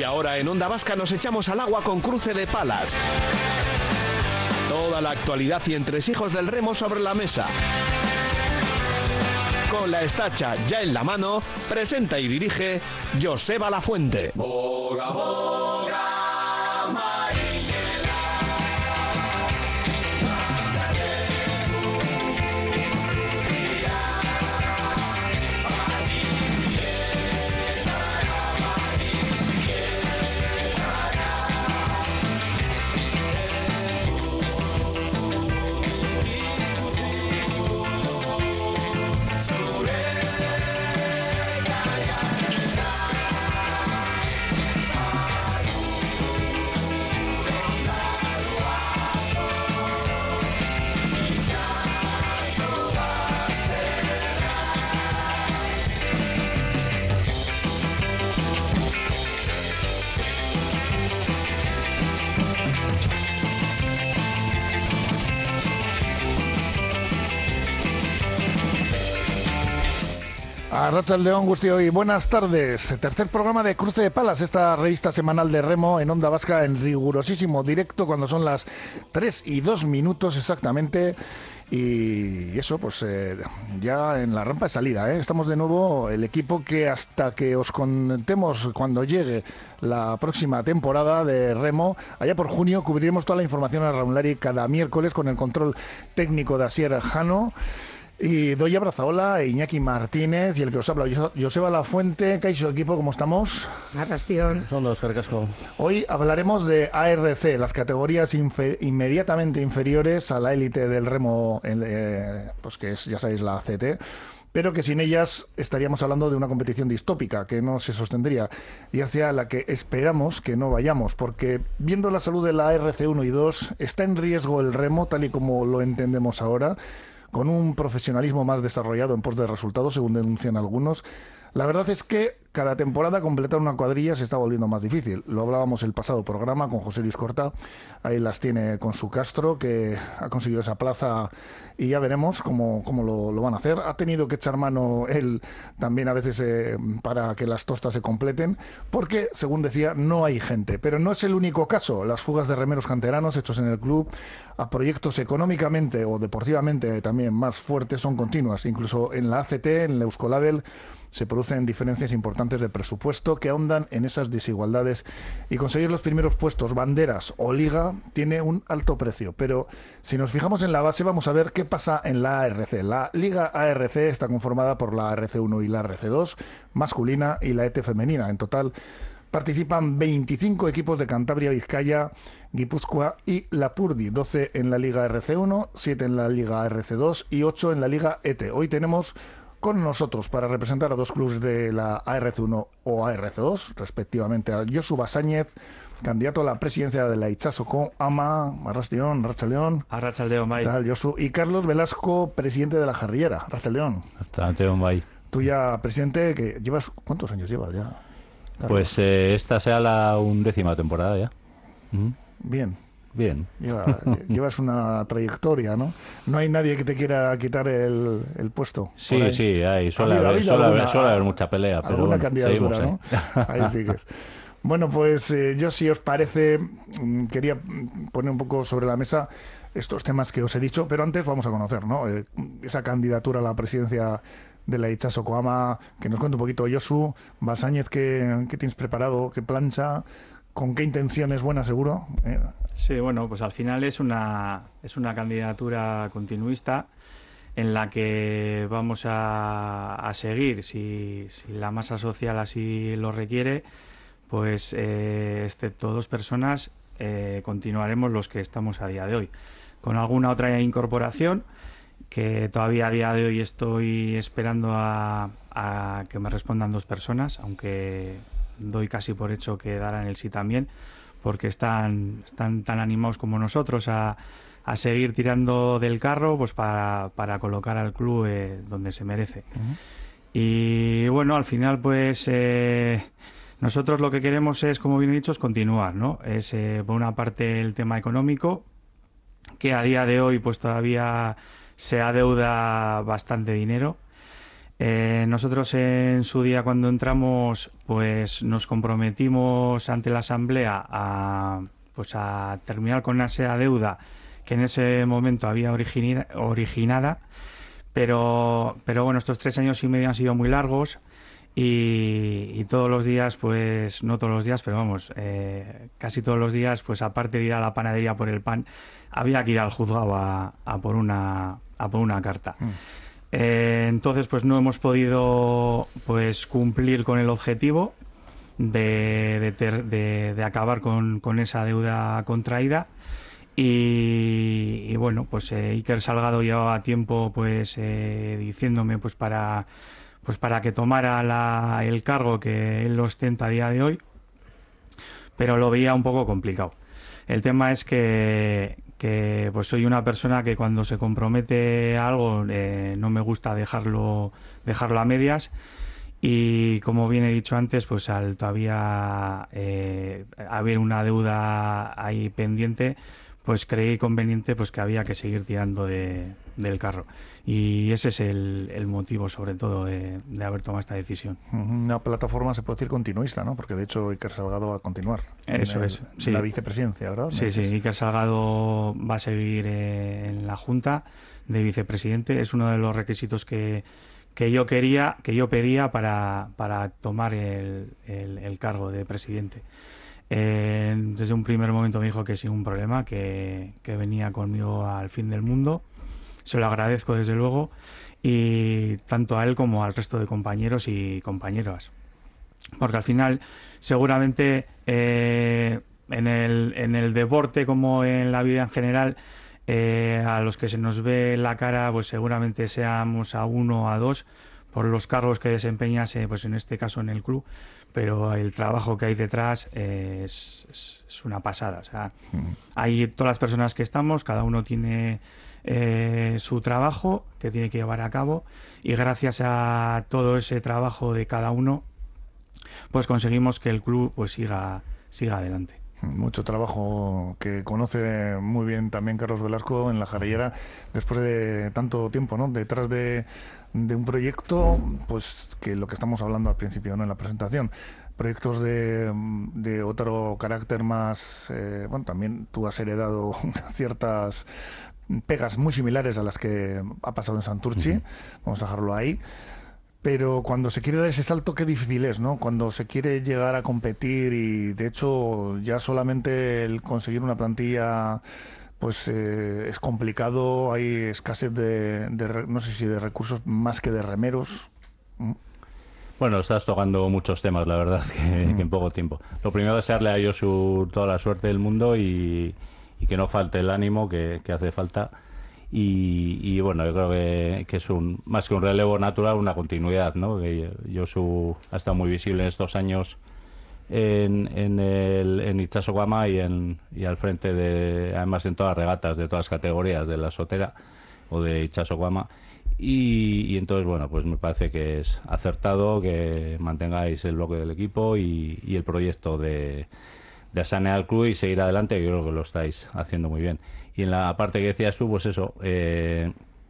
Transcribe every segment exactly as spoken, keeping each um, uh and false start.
ahora en Onda Vasca nos echamos al agua con Cruce de Palas. Toda la actualidad y entresijos del remo sobre la mesa. Con la estacha ya en la mano, presenta y dirige Joseba Lafuente. Boga, boga, Arratsaldeon Guztioi, buenas tardes. Tercer programa de Cruce de Palas, esta revista semanal de remo en Onda Vasca en rigurosísimo directo cuando son las tres y dos minutos exactamente. Y eso, pues eh, ya en la rampa de salida, ¿eh? Estamos de nuevo el equipo que hasta que os contemos cuando llegue la próxima temporada de remo, allá por junio, cubriremos toda la información a Raunlari cada miércoles con el control técnico de Asier Jano. Y doy abrazaola, Iñaki Martínez y el que os habla, Joseba Lafuente. Kaixo, equipo, ¿cómo estamos? Arrastión. Son los carcasco. Hoy hablaremos de A R C, las categorías infe- inmediatamente inferiores a la élite del remo, eh, pues que es, ya sabéis, la A C T, pero que sin ellas estaríamos hablando de una competición distópica que no se sostendría y hacia la que esperamos que no vayamos, porque viendo la salud de la A R C uno y dos, está en riesgo el remo tal y como lo entendemos ahora, con un profesionalismo más desarrollado en pos de resultados, según denuncian algunos. La verdad es que cada temporada completar una cuadrilla se está volviendo más difícil. Lo hablábamos el pasado programa con José Luis Corta. Ahí las tiene con su Castro, que ha conseguido esa plaza y ya veremos cómo, cómo lo, lo van a hacer. Ha tenido que echar mano él también a veces eh, para que las tostas se completen, porque, según decía, no hay gente. Pero no es el único caso. Las fugas de remeros canteranos hechos en el club a proyectos económicamente o deportivamente también más fuertes son continuas. Incluso en la A C T, en el Euskolabel, se producen diferencias importantes de presupuesto que ahondan en esas desigualdades, y conseguir los primeros puestos, banderas o liga, tiene un alto precio. Pero si nos fijamos en la base, vamos a ver qué pasa en la A R C. La Liga A R C está conformada por la A R C uno y la A R C dos masculina y la E T femenina. En total participan veinticinco equipos de Cantabria, Vizcaya, Guipúzcoa y Lapurdi, doce en la Liga A R C uno, siete en la Liga A R C dos y ocho en la Liga E T. Hoy tenemos con nosotros para representar a dos clubes de la A R C uno o A R C dos, respectivamente, a Josu Basáñez, candidato a la presidencia de la Itxasoko Ama, Arratsaldeon, Arratsaldeon. Arratsaldeon, bai. Tal, Josu. Y Carlos Velasco, presidente de la Jarriera. Arratsaldeon. Arratsaldeon, bai. Tú ya, presidente, que llevas, ¿cuántos años llevas ya, Carlos? Pues eh, esta sea la undécima temporada ya. ¿Mm? Bien. Bien. Lleva, llevas una trayectoria, ¿no? No hay nadie que te quiera quitar el, el puesto. Sí, sí, hay. Suele, habido, haber, habido suele, alguna, haber, suele haber mucha pelea, pero alguna bueno, candidatura, seguimos, ¿no? ¿eh? Ahí sigues. Bueno, pues eh, yo, si os parece, quería poner un poco sobre la mesa estos temas que os he dicho, pero antes vamos a conocer, ¿no? Eh, esa candidatura a la presidencia de la Itxasoko Ama, que nos cuente un poquito, Josu Basáñez, ¿qué, qué tienes preparado? ¿Qué plancha? ¿Con qué intenciones? Buena, seguro. ¿Eh? Sí, bueno, pues al final es una, es una candidatura continuista en la que vamos a, a seguir, si, si la masa social así lo requiere, pues eh, excepto dos personas, eh, continuaremos los que estamos a día de hoy. Con alguna otra incorporación, que todavía a día de hoy estoy esperando a, a que me respondan dos personas, aunque doy casi por hecho que darán el sí también, porque están, están tan animados como nosotros a, a seguir tirando del carro, pues para, para colocar al club eh, donde se merece. Uh-huh. Y bueno, al final pues eh, nosotros lo que queremos es, como bien he dicho, es continuar, ¿no? Es eh, por una parte el tema económico, que a día de hoy pues todavía se adeuda bastante dinero. Eh, nosotros en su día cuando entramos, pues nos comprometimos ante la asamblea a, pues a terminar con esa deuda que en ese momento había origina- originada, pero, pero bueno, estos tres años y medio han sido muy largos y, y todos los días, pues no todos los días, pero vamos, eh, casi todos los días, pues aparte de ir a la panadería por el pan, había que ir al juzgado a, a por una, a por una carta. Mm. Eh, entonces, pues no hemos podido pues cumplir con el objetivo de, de, ter- de- de acabar con, con esa deuda contraída. Y, y bueno, pues eh, Iker Salgado llevaba tiempo pues eh, diciéndome pues para pues para que tomara la- el cargo que él ostenta a día de hoy, pero lo veía un poco complicado. El tema es que, que pues soy una persona que cuando se compromete a algo eh, no me gusta dejarlo, dejarlo a medias y como bien he dicho antes, pues al todavía eh, haber una deuda ahí pendiente, pues creí conveniente pues que había que seguir tirando de, del carro. Y ese es el, el motivo sobre todo de, de haber tomado esta decisión. Una plataforma, se puede decir, continuista, ¿no? Porque de hecho Iker Salgado va a continuar Eso en el- es, sí. la vicepresidencia, ¿verdad? Sí, sí, Iker Salgado va a seguir eh, en la Junta de Vicepresidente. Es uno de los requisitos que, que yo quería, que yo pedía para, para tomar el, el- el cargo de presidente. Eh, desde un primer momento me dijo que sin un problema, que, que venía conmigo al fin del mundo. Se lo agradezco desde luego, y tanto a él como al resto de compañeros y compañeras. Porque al final, seguramente, eh, en el, en el deporte como en la vida en general, eh, a los que se nos ve la cara, pues seguramente seamos a uno o a dos por los cargos que desempeñas, eh, pues en este caso en el club, pero el trabajo que hay detrás eh, es, es- es una pasada. O sea, hay todas las personas que estamos, cada uno tiene eh, su trabajo que tiene que llevar a cabo, y gracias a todo ese trabajo de cada uno, pues conseguimos que el club pues siga, siga adelante. Mucho trabajo que conoce muy bien también Carlos Velasco en la jarellera después de tanto tiempo, ¿no? Detrás de, de un proyecto, pues que lo que estamos hablando al principio, ¿no? En la presentación, proyectos de, de otro carácter más, eh, bueno, también tú has heredado ciertas pegas muy similares a las que ha pasado en Santurchi, Ujú. vamos a dejarlo ahí. Pero cuando se quiere dar ese salto, qué difícil es, ¿no? Cuando se quiere llegar a competir y, de hecho, ya solamente el conseguir una plantilla, pues eh, es complicado. Hay escasez de, de re- no sé si de recursos más que de remeros. Mm. Bueno, estás tocando muchos temas, la verdad, que, que en poco tiempo. Lo primero es desearle a Josu toda la suerte del mundo y, y que no falte el ánimo que, que hace falta. Y, y bueno, yo creo que, que es un más que un relevo natural, una continuidad, ¿no? Que Josu ha estado muy visible en estos años en, en el en Itxaso Guama y, en, y al frente de, además en todas las regatas de todas las categorías de la Sotera o de Itxaso Guama. Y, y entonces, bueno, pues me parece que es acertado que mantengáis el bloque del equipo y, y el proyecto de, de sanear al club y seguir adelante, que yo creo que lo estáis haciendo muy bien. Y en la parte que decías tú, pues eso, eh,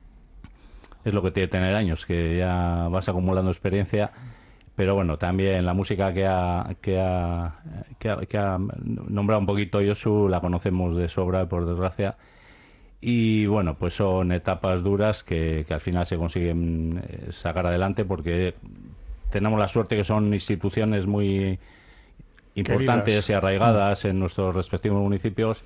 es lo que tiene tener años, que ya vas acumulando experiencia, pero bueno, también la música que ha, que ha, que ha, que ha nombrado un poquito Josu, la conocemos de sobra, por desgracia. Y bueno, pues son etapas duras que, que al final se consiguen eh, sacar adelante porque tenemos la suerte que son instituciones muy importantes Queridas. y arraigadas en nuestros respectivos municipios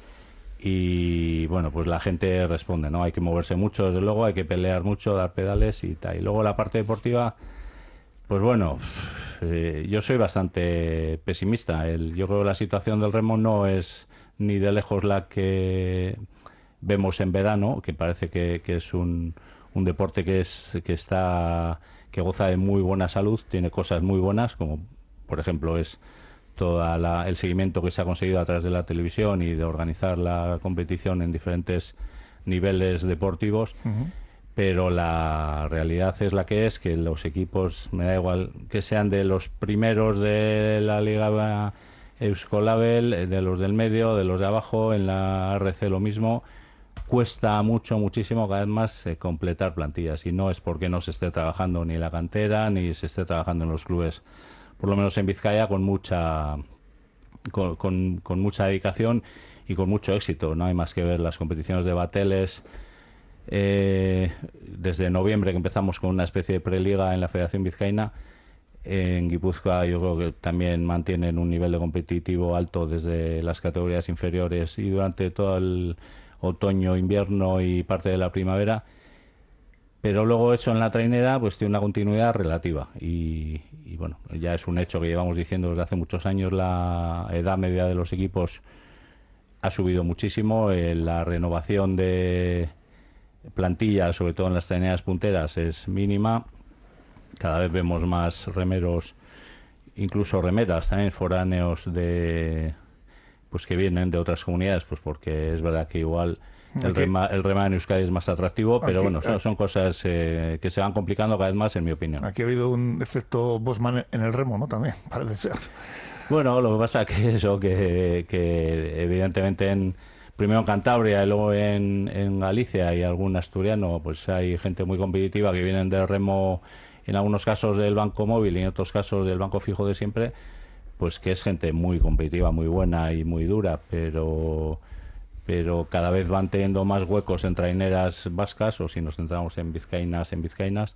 y bueno, pues la gente responde, ¿no? Hay que moverse mucho, desde luego, hay que pelear mucho, dar pedales y tal. Y luego la parte deportiva, pues bueno, eh, yo soy bastante pesimista. El, yo creo que la situación del remo no es ni de lejos la que vemos en verano, que parece que, que es un, un deporte que es que está que goza de muy buena salud, tiene cosas muy buenas, como por ejemplo es todo el seguimiento que se ha conseguido a través de la televisión y de organizar la competición en diferentes niveles deportivos. Ujú. Pero la realidad es la que es, que los equipos, me da igual que sean de los primeros de la Liga Euskolabel, de los del medio, de los de abajo, en la R C lo mismo, cuesta mucho, muchísimo cada vez más eh, completar plantillas, y no es porque no se esté trabajando ni en la cantera ni se esté trabajando en los clubes, por lo menos en Vizcaya, con mucha con, con, con mucha dedicación y con mucho éxito. No hay más que ver las competiciones de bateles. Eh, desde noviembre, que empezamos con una especie de preliga en la Federación Vizcaína, en Guipúzcoa yo creo que también mantienen un nivel de competitivo alto desde las categorías inferiores y durante todo el otoño, invierno y parte de la primavera, pero luego hecho en la trainera pues tiene una continuidad relativa y, y bueno, ya es un hecho que llevamos diciendo desde hace muchos años. La edad media de los equipos ha subido muchísimo, eh, la renovación de plantilla, sobre todo en las traineras punteras, es mínima. Cada vez vemos más remeros, incluso remeras también foráneos de pues que vienen de otras comunidades, pues porque es verdad que igual el rema, el rema en Euskadi es más atractivo, pero aquí, bueno, son, son cosas eh, que se van complicando cada vez más, en mi opinión. Aquí ha habido un efecto Bosman en el remo, ¿no? También, parece ser. Bueno, lo que pasa que eso, que, que evidentemente en primero en Cantabria y luego en, en Galicia y algún asturiano, pues hay gente muy competitiva que vienen del remo, en algunos casos del banco móvil y en otros casos del banco fijo de siempre, pues que es gente muy competitiva, muy buena y muy dura, pero pero cada vez van teniendo más huecos en traineras vascas, o si nos centramos en vizcaínas, en vizcaínas,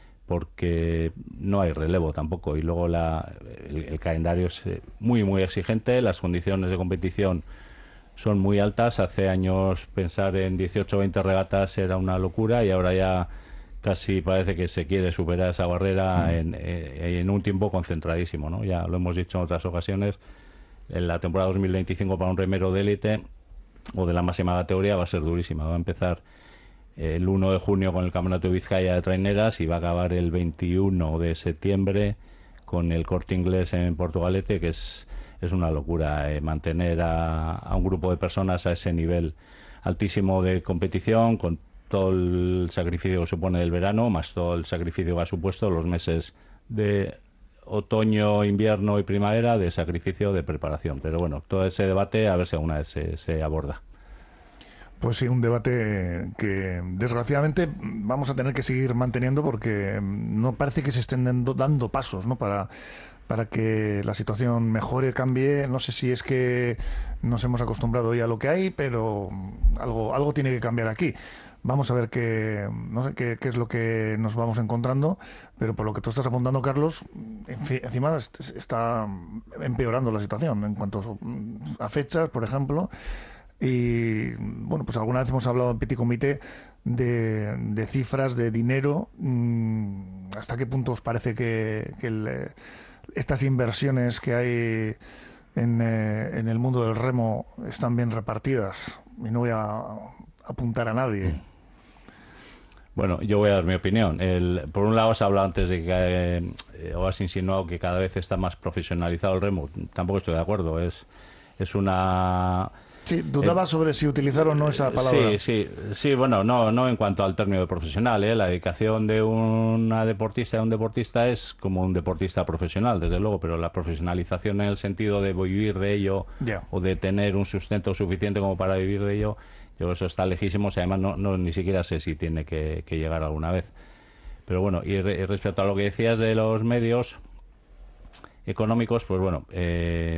porque no hay relevo tampoco, y luego la, el, el calendario es muy muy exigente, las condiciones de competición son muy altas. Hace años pensar en dieciocho o veinte regatas era una locura y ahora ya casi parece que se quiere superar esa barrera en, en un tiempo concentradísimo, ¿no? Ya lo hemos dicho en otras ocasiones, en la temporada dos mil veinticinco para un remero de élite o de la máxima categoría va a ser durísima. Va a empezar el uno de junio con el Campeonato de Vizcaya de traineras y va a acabar el veintiuno de septiembre con el Corte Inglés en Portugalete, que es, es una locura eh, mantener a, a un grupo de personas a ese nivel altísimo de competición, con todo el sacrificio que supone el verano, más todo el sacrificio que ha supuesto los meses de otoño, invierno y primavera de sacrificio de preparación. Pero bueno, todo ese debate a ver si alguna vez se, se aborda. Pues sí, un debate que desgraciadamente vamos a tener que seguir manteniendo porque no parece que se estén dando, dando pasos, ¿no? para, para que la situación mejore, cambie. No sé si es que nos hemos acostumbrado ya a lo que hay, pero algo, algo tiene que cambiar aquí. Vamos a ver qué, no sé qué, qué es lo que nos vamos encontrando, pero por lo que tú estás apuntando, Carlos, en fin, encima está empeorando la situación en cuanto a fechas, por ejemplo. Y bueno, pues alguna vez hemos hablado en Petit Comité de, de cifras, de dinero. ¿Hasta qué punto os parece que, que el, estas inversiones que hay en, en el mundo del remo están bien repartidas? Y no voy a apuntar a nadie. Bueno, yo voy a dar mi opinión. El, por un lado, se ha hablado antes de que, eh, o has insinuado que cada vez está más profesionalizado el remo. Tampoco estoy de acuerdo. Es, es una... Sí, dudaba eh, sobre si utilizar o no esa palabra. Sí, sí, sí, bueno, no, no en cuanto al término de profesional, ¿eh? La dedicación de una deportista a un deportista es como un deportista profesional, desde luego, pero la profesionalización en el sentido de vivir de ello yeah. o de tener un sustento suficiente como para vivir de ello, yo creo que eso está lejísimo. Además, no, no ni siquiera sé si tiene que, que llegar alguna vez. Pero bueno, y, re, y respecto a lo que decías de los medios económicos, pues bueno, eh,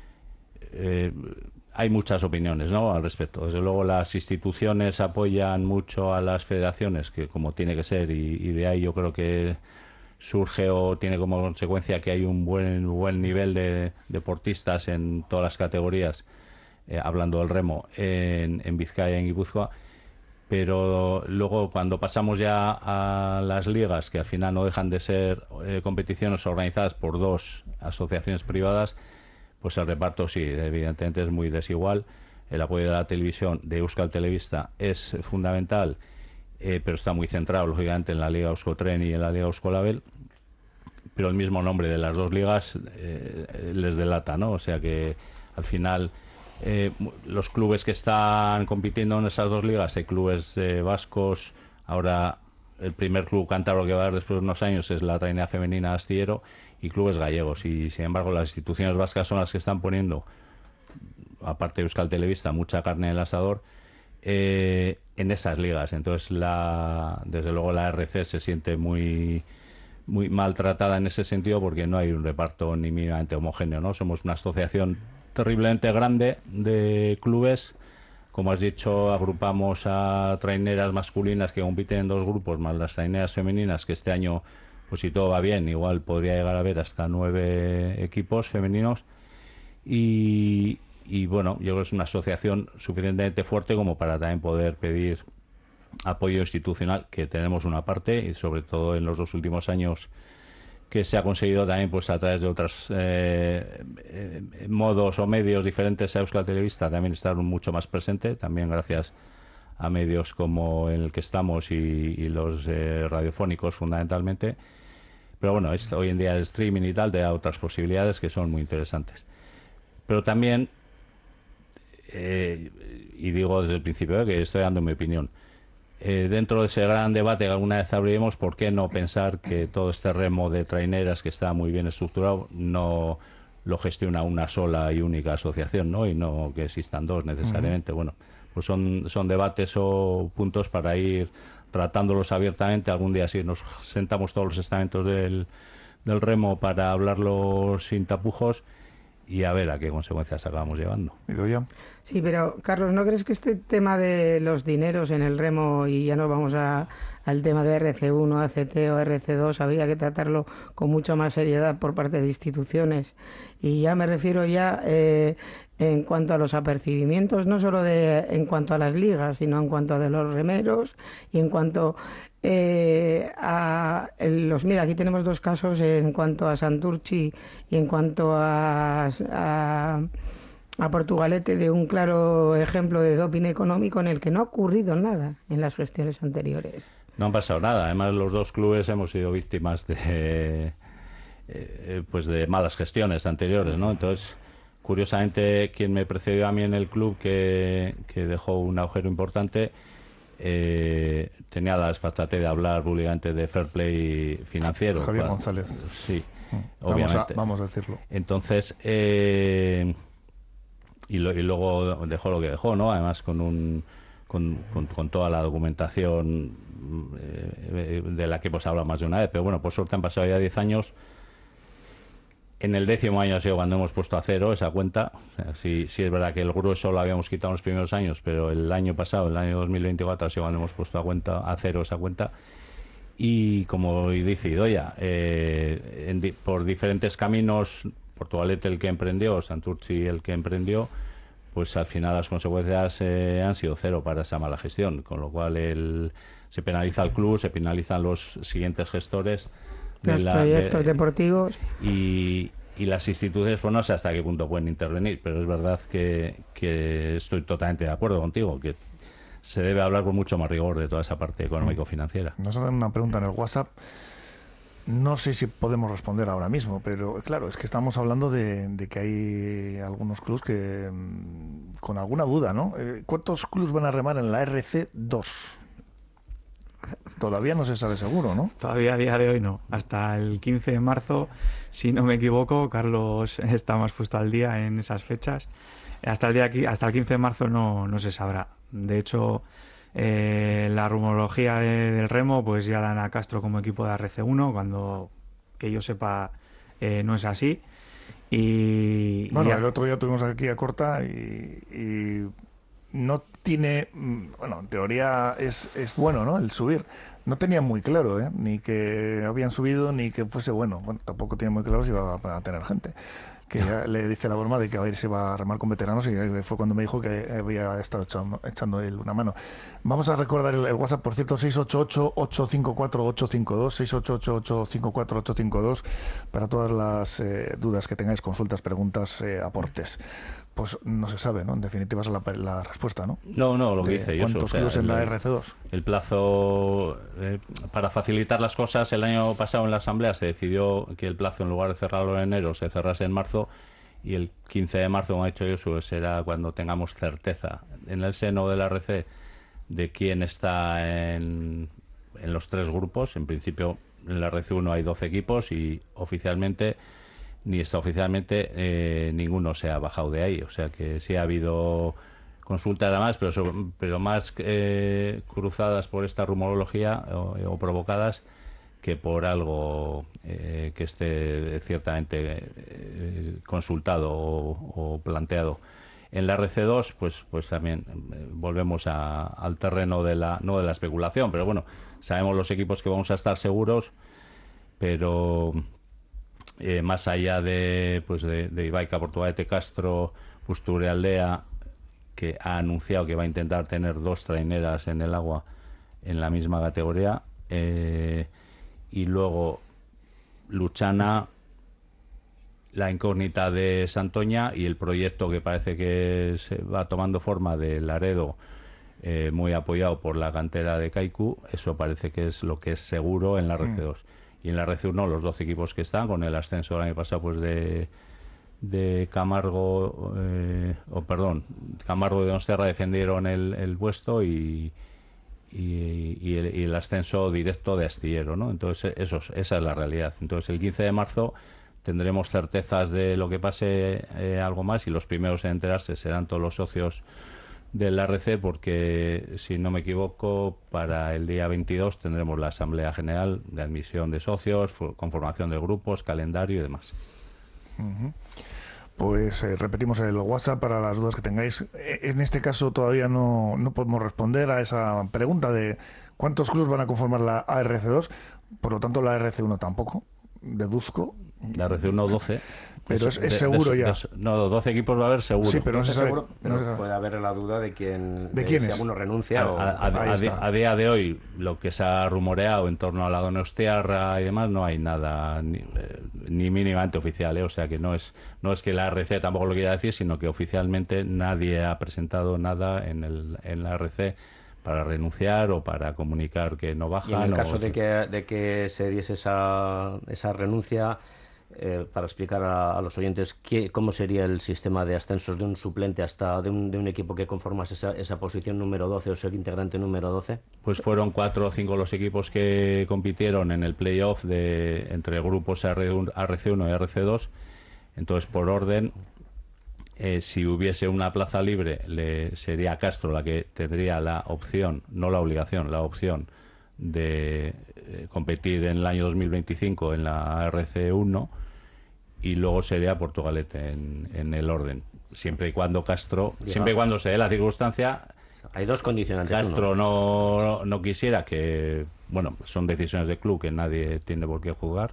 eh, hay muchas opiniones, ¿no?, al respecto. Desde luego las instituciones apoyan mucho a las federaciones, que como tiene que ser, y, y de ahí yo creo que surge o tiene como consecuencia que hay un buen buen nivel de deportistas en todas las categorías, eh, hablando del remo, en, en Vizcaya y en Guipúzcoa. Pero luego cuando pasamos ya a las ligas, que al final no dejan de ser eh, competiciones organizadas por dos asociaciones privadas, pues el reparto sí, evidentemente es muy desigual. El apoyo de la televisión, de Euskal Telebista, es fundamental, eh, pero está muy centrado, lógicamente, en la Liga Euskotren y en la Liga Euskolabel. Pero el mismo nombre de las dos ligas eh, les delata, ¿no? O sea que al final eh, los clubes que están compitiendo en esas dos ligas, hay clubes eh, vascos. Ahora el primer club cántabro que va a haber después de unos años es la trainera femenina Astillero, y clubes gallegos, y sin embargo las instituciones vascas son las que están poniendo, aparte de Euskal Telebista, mucha carne en el asador, eh, en esas ligas. Entonces, la, desde luego la R C se siente muy muy maltratada en ese sentido porque no hay un reparto ni mínimamente homogéneo, ¿no? Somos una asociación terriblemente grande de clubes. Como has dicho, agrupamos a traineras masculinas que compiten en dos grupos, más las traineras femeninas, que este año, pues si todo va bien, igual podría llegar a haber hasta nueve equipos femeninos. Y, y bueno, yo creo que es una asociación suficientemente fuerte como para también poder pedir apoyo institucional, que tenemos una parte, y sobre todo en los dos últimos años que se ha conseguido también pues a través de otros eh, eh, modos o medios diferentes a Euskal Telebista también estar mucho más presente, también gracias a medios como el que estamos y, y los eh, radiofónicos fundamentalmente. Pero bueno, es, hoy en día el streaming y tal te da otras posibilidades que son muy interesantes. Pero también, eh, y digo desde el principio eh, que estoy dando mi opinión, Eh, dentro de ese gran debate que alguna vez abriremos, ¿por qué no pensar que todo este remo de traineras que está muy bien estructurado no lo gestiona una sola y única asociación, ¿no? Y no que existan dos necesariamente? Uh-huh. Bueno, pues son, son debates o puntos para ir tratándolos abiertamente. Algún día sí nos sentamos todos los estamentos del, del remo para hablarlo sin tapujos y a ver a qué consecuencias acabamos llevando. Sí, pero Carlos, ¿no crees que este tema de los dineros en el remo, y ya no vamos a, al tema de R C uno, A C T o R C dos, habría que tratarlo con mucha más seriedad por parte de instituciones? Y ya me refiero ya eh, en cuanto a los apercibimientos, no solo de en cuanto a las ligas, sino en cuanto a de los remeros y en cuanto Eh, a los mira aquí tenemos dos casos en cuanto a Santurchi y en cuanto a, a, a Portugalete, de un claro ejemplo de doping económico en el que no ha ocurrido nada en las gestiones anteriores. No ha pasado nada. Además, los dos clubes hemos sido víctimas de eh, pues de malas gestiones anteriores, ¿no? Entonces, curiosamente, quien me precedió a mí en el club, que, que dejó un agujero importante, Eh, tenía la desfachatez de hablar públicamente de fair play financiero. Javier Bueno, González. Sí, vamos obviamente. A, vamos a decirlo. Entonces, eh, y, lo, y luego dejó lo que dejó, ¿no? Además, con un con, con, con toda la documentación eh, de la que hemos hablado más de una vez. Pero bueno, por suerte han pasado ya diez años. En el décimo año ha sido cuando hemos puesto a cero esa cuenta. O sea, sí, sí es verdad que el grueso lo habíamos quitado en los primeros años, pero el año pasado, el año dos mil veinticuatro, ha sido cuando hemos puesto a, cuenta, a cero esa cuenta. Y como dice Idoia, eh, en di por diferentes caminos, Portugalete el que emprendió, Santurchi el que emprendió, pues al final las consecuencias eh, han sido cero para esa mala gestión, con lo cual el, se penaliza al club, se penalizan los siguientes gestores. De los la, proyectos de, deportivos y, y las instituciones, pues no sé hasta qué punto pueden intervenir, pero es verdad que, que estoy totalmente de acuerdo contigo, que se debe hablar con mucho más rigor de toda esa parte económico-financiera. Nos hacen una pregunta en el WhatsApp, no sé si podemos responder ahora mismo, pero claro, es que estamos hablando de, de que hay algunos clubs que con alguna duda, ¿no? ¿Cuántos clubs van a remar en la R C dos? Todavía no se sabe seguro, ¿no? Todavía a día de hoy no. Hasta el quince de marzo, si no me equivoco, Carlos está más puesto al día en esas fechas. Hasta el día aquí, hasta el quince de marzo no, no se sabrá. De hecho, eh, la rumorología de, del remo, pues ya dan a Castro como equipo de R C uno, cuando que yo sepa eh, no es así. Y bueno, y el otro día tuvimos aquí a Corta y, y no tiene, bueno, en teoría es, es bueno, ¿no? El subir. No tenía muy claro, ¿eh? Ni que habían subido ni que fuese bueno. Bueno, tampoco tiene muy claro si iba a, a tener gente. Que ya le dice la broma de que a ver si va a remar con veteranos y fue cuando me dijo que había estado echando, echando él una mano. Vamos a recordar el, el WhatsApp, por cierto, seis ocho ocho, ocho cinco cuatro, ocho cinco dos, seis ocho ocho, ocho cinco cuatro, ocho cinco dos, para todas las eh, dudas que tengáis, consultas, preguntas, eh, aportes. Pues no se sabe, ¿no? En definitiva es la, la respuesta, ¿no? No, no, lo que dice yo. ¿Cuántos o sea, clubes en el, la R C dos? El plazo, eh, para facilitar las cosas, el año pasado en la Asamblea se decidió que el plazo, en lugar de cerrarlo en enero, se cerrase en marzo, y el quince de marzo, como ha dicho Josu, será cuando tengamos certeza en el seno de la R C de quién está en, en los tres grupos. En principio, en la R C uno hay doce equipos y oficialmente... ni extraoficialmente eh, ninguno se ha bajado de ahí, o sea que sí ha habido consultas además, pero, so- pero más eh, cruzadas por esta rumorología o, o provocadas que por algo eh, que esté ciertamente eh, consultado o, o planteado. En la R C dos, pues, pues también eh, volvemos a- al terreno de la, no de la especulación, pero bueno, sabemos los equipos que vamos a estar seguros, pero eh, más allá de, pues de, de Ibaica, Portugalete, Castro, Aldea, que ha anunciado que va a intentar tener dos traineras en el agua en la misma categoría, eh, y luego Luchana, la incógnita de Santoña y el proyecto que parece que se va tomando forma de Laredo, eh, muy apoyado por la cantera de Kaiku. Eso parece que es lo que es seguro en la R C dos. Y en la R C uno los doce equipos que están, con el ascenso del año pasado pues de de Camargo, eh, o perdón, Camargo de Donostiarra defendieron el, el puesto y, y, y, el, y el ascenso directo de Astillero, ¿no? Entonces eso, es- esa es la realidad. Entonces el quince de marzo tendremos certezas de lo que pase, eh, algo más, y los primeros en enterarse serán todos los socios del R C, porque si no me equivoco para el día veintidós tendremos la Asamblea General de admisión de socios, fu- conformación de grupos, calendario y demás. Pues eh, repetimos el WhatsApp para las dudas que tengáis. Eh, En este caso todavía no, no podemos responder a esa pregunta de cuántos clubes van a conformar la A R C dos, por lo tanto la R C uno tampoco, deduzco. La R C uno doce. Pero es- es De- de- seguro de- ya. de- no, doce equipos va a haber seguro. Sí, pero no se Estoy sabe. seguro, pero no se sabe. puede haber la duda de quién, ¿De quién si es? alguno renuncia A, o... a- a- Ahí a di- está. a día de hoy, lo que se ha rumoreado en torno a la Donostiarra y demás, no hay nada ni, eh, ni mínimamente oficial, ¿eh? O sea que no es no es que la R C tampoco lo quiera decir, sino que oficialmente nadie ha presentado nada en, el, en la R C para renunciar o para comunicar que no bajan. Y en el o- caso de que, de que se diese esa, esa renuncia, eh, para explicar a, a los oyentes qué, cómo sería el sistema de ascensos de un suplente hasta de un, de un equipo que conformas esa, esa posición número doce o ser integrante número doce. Pues fueron cuatro o cinco los equipos que compitieron en el playoff de entre grupos A R C uno y A R C dos. Entonces, por orden, eh, si hubiese una plaza libre, le, sería Castro la que tendría la opción, no la obligación, la opción de eh, competir en el año dos mil veinticinco en la A R C uno, y luego sería Portugalete en, en el orden. Siempre y cuando Castro, Diga. siempre y cuando se dé la circunstancia, Hay dos condicionantes. Castro Uno, no, no quisiera, que bueno, son decisiones del club que nadie tiene por qué juzgar,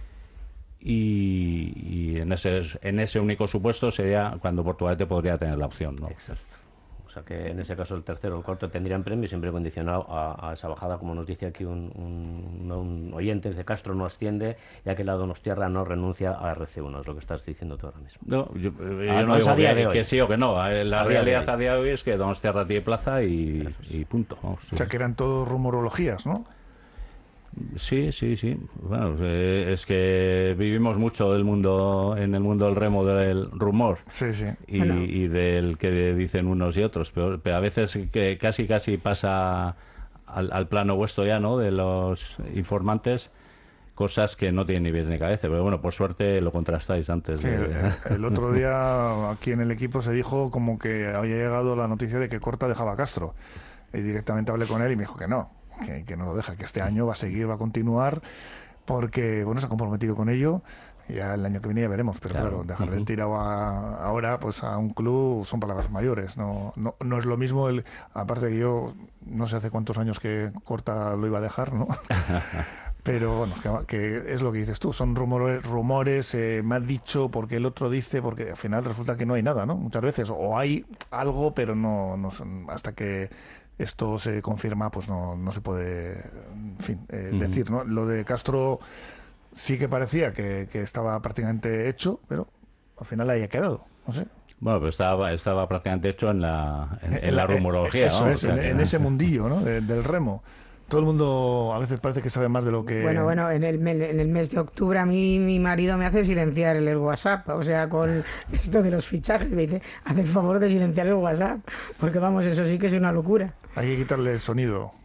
y, y en ese en ese único supuesto sería cuando Portugalete podría tener la opción, ¿no? Exacto. O sea que en ese caso el tercero o el cuarto tendrían premio, siempre condicionado a, a esa bajada, como nos dice aquí un, un, un oyente, de Castro no asciende, ya que la Donostiarra no renuncia a R C uno, es lo que estás diciendo tú ahora mismo. No, yo, yo Ah, no no es digo a día de que, hoy. que sí o que no. Eh, La A día de realidad hoy. a día de hoy es que Donostiarra tiene plaza y, y punto. Vamos. O sea que eran todo rumorologías, ¿no? Sí, sí, sí. Bueno, eh, es que vivimos mucho del mundo, en el mundo del remo, del rumor Sí, sí. y, Bueno. y del que dicen unos y otros, pero, pero a veces que casi casi pasa al, al plano vuestro ya, ¿no? De los informantes, cosas que no tienen ni pies ni cabeza. Pero bueno, por suerte lo contrastáis antes Sí, de... el, el otro día aquí en el equipo se dijo como que había llegado la noticia de que Corta dejaba a Castro. Y directamente hablé con él y me dijo que no, que, que no lo deja, que este año va a seguir, va a continuar, porque bueno, se ha comprometido con ello. Ya el año que viene ya veremos, pero Claro. claro, dejarle Ujú. tirado a- ahora pues a un club son palabras mayores. No, no, no es lo mismo, el, aparte que yo no sé hace cuántos años que Corta lo iba a dejar, ¿no? Pero bueno, que, que es lo que dices tú, son rumores, rumores eh, me ha dicho porque el otro dice, porque al final resulta que no hay nada, ¿no? Muchas veces, o hay algo, pero no, no son- hasta que esto se confirma, pues no, no se puede, en fin, eh, Ujú. decir, ¿no? Lo de Castro sí que parecía que, que estaba prácticamente hecho, pero al final ahí ha quedado, no sé. Bueno, pero estaba, estaba prácticamente hecho en la, en, en En la la- rumorología, Eso ¿no? es, O sea en, que- en ese mundillo, ¿no? De- del remo. Todo el mundo a veces parece que sabe más de lo que... Bueno, bueno, en el, me- en el mes de octubre a mí mi marido me hace silenciar el WhatsApp, o sea, con esto de los fichajes, me dice, haz el favor de silenciar el WhatsApp, porque vamos, eso sí que es una locura. Hay que quitarle el sonido.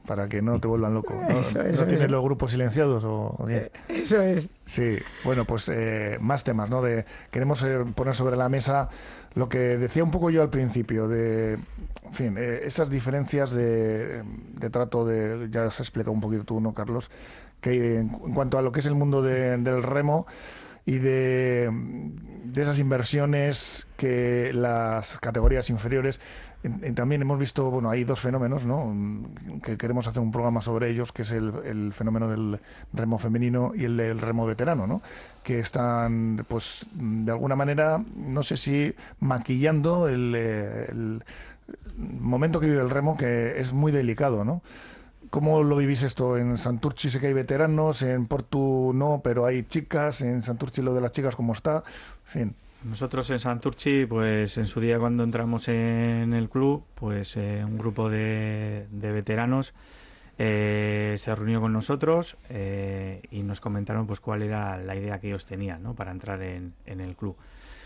para que no te vuelvan loco. ¿No, Eso, ¿no eso, tienes eso. los grupos silenciados o o qué? Eso es. Sí, bueno, pues eh, más temas, ¿no? De, queremos eh, poner sobre la mesa lo que decía un poco yo al principio, de, en fin, eh, esas diferencias de, de trato, de, ya has explicado un poquito tú, ¿no, Carlos? Que en, en cuanto a lo que es el mundo de- del remo y de, de esas inversiones que las categorías inferiores. En- en- También hemos visto, bueno, hay dos fenómenos, ¿no? Que queremos hacer un programa sobre ellos, que es el, el fenómeno del remo femenino y el del remo veterano, ¿no? Que están, pues, de alguna manera, no sé si maquillando el, eh, el momento que vive el remo, que es muy delicado, ¿no? ¿Cómo lo vivís esto? En Santurchi sé que hay veteranos, en Portu no, pero hay chicas, en Santurchi lo de las chicas, ¿cómo está? En fin. Nosotros en Santurchi, pues en su día cuando entramos en el club, pues eh, un grupo de, de veteranos eh, se reunió con nosotros eh, y nos comentaron pues cuál era la idea que ellos tenían, ¿no? Para entrar en, en el club.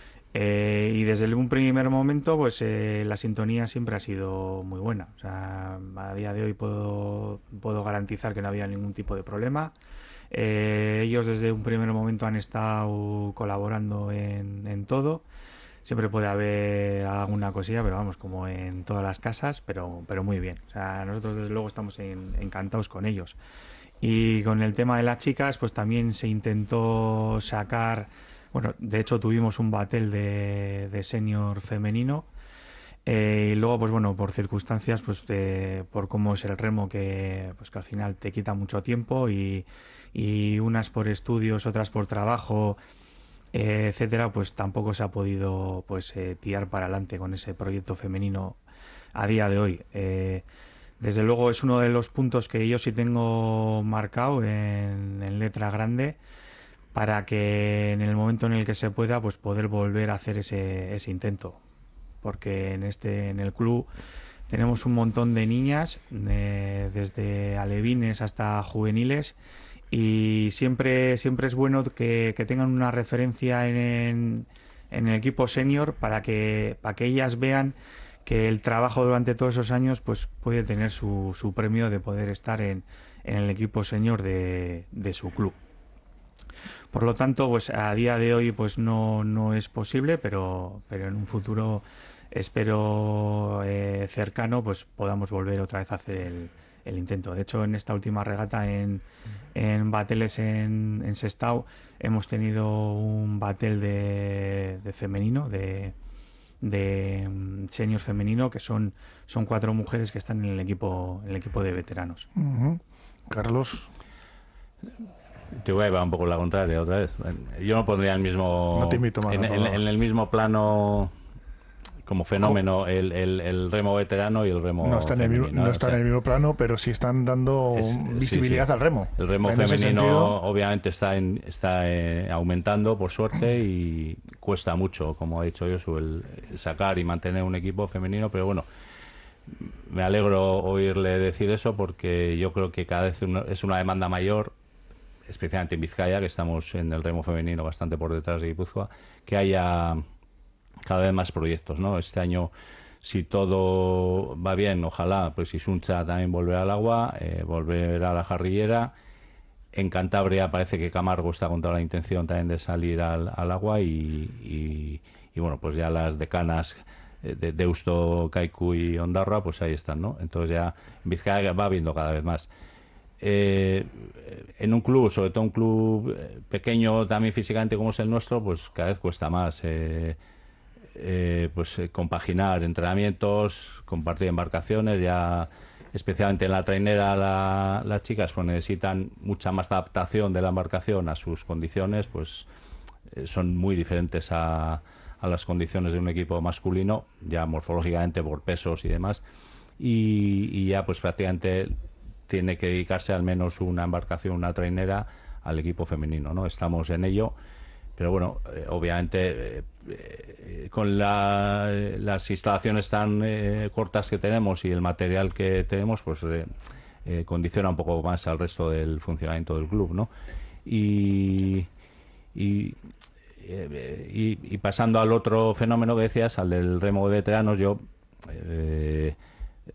Eh, y desde un primer momento, pues eh, la sintonía siempre ha sido muy buena. O sea, a día de hoy puedo, puedo garantizar que no había ningún tipo de problema. Eh, ellos desde un primer momento han estado colaborando en, en todo. Siempre puede haber alguna cosilla, pero vamos, como en todas las casas, pero, pero muy bien. O sea, nosotros desde luego estamos en- encantados con ellos. Y con el tema de las chicas, pues también se intentó sacar, bueno, de hecho tuvimos un batel de, de senior femenino. Eh, y luego, pues bueno, por circunstancias, pues de- por cómo es el remo, que pues que al final te quita mucho tiempo y, y unas por estudios, otras por trabajo, eh, etcétera, pues tampoco se ha podido pues eh, tirar para adelante con ese proyecto femenino a día de hoy. Eh, desde luego es uno de los puntos que yo sí tengo marcado en, en letra grande para que en el momento en el que se pueda, pues poder volver a hacer ese, ese intento. Porque en este, en el club tenemos un montón de niñas, eh, desde alevines hasta juveniles, y siempre, siempre es bueno que, que tengan una referencia en, en el equipo senior para que, para que ellas vean que el trabajo durante todos esos años pues puede tener su, su premio de poder estar en, en el equipo senior de, de su club. Por lo tanto, pues a día de hoy pues no, no es posible, pero, pero en un futuro espero eh, cercano pues podamos volver otra vez a hacer el, el intento. De hecho, en esta última regata en, en bateles en, en Sestao hemos tenido un batel de, de femenino, de, de mm, senior femenino, que son, son cuatro mujeres que están en el equipo, en el equipo de veteranos. Ujú. Carlos, Te voy a llevar un poco la contraria otra vez. Yo no pondría el mismo No te invito más en, a en- todos. en el mismo plano como fenómeno el, el- el remo veterano y el remo no está en el, mismo- femenino. no ¿eh? O está en sea, el mismo plano, pero sí están dando es- sí, visibilidad sí. al remo. El remo En ese femenino sentido, obviamente está en- está eh, aumentando por suerte y cuesta mucho, como ha dicho yo, el, el sacar y mantener un equipo femenino, pero bueno, me alegro oírle decir eso porque yo creo que cada vez uno- es una demanda mayor, especialmente en Vizcaya, que estamos en el remo femenino bastante por detrás de Guipúzcoa, que haya cada vez más proyectos, ¿no? Este año, si todo va bien, ojalá, pues Isuncha también volverá al agua, eh, volverá a la jarrillera. En Cantabria parece que Camargo está con toda la intención también de salir al, al agua y, y- y, bueno, pues ya las decanas eh, de Deusto, Kaiku y Ondarroa, pues ahí están, ¿no? Entonces ya en Vizcaya va viendo cada vez más. Eh, en un club, sobre todo un club eh, pequeño también físicamente como es el nuestro, pues cada vez cuesta más eh, eh, pues eh, compaginar entrenamientos, compartir embarcaciones, ya especialmente en la trainera la- las chicas pues necesitan mucha más adaptación de la embarcación a sus condiciones, pues eh, son muy diferentes a, a las condiciones de un equipo masculino, ya morfológicamente por pesos y demás, y, y ya pues prácticamente tiene que dedicarse al menos una embarcación, una trainera al equipo femenino, ¿no? Estamos en ello, pero bueno, eh, obviamente eh, eh, con la- las instalaciones tan eh, cortas que tenemos y el material que tenemos, pues eh, eh, condiciona un poco más al resto del funcionamiento del club, ¿no? Y, y, eh, y- y pasando al otro fenómeno que decías, al del remo de veteranos, yo eh,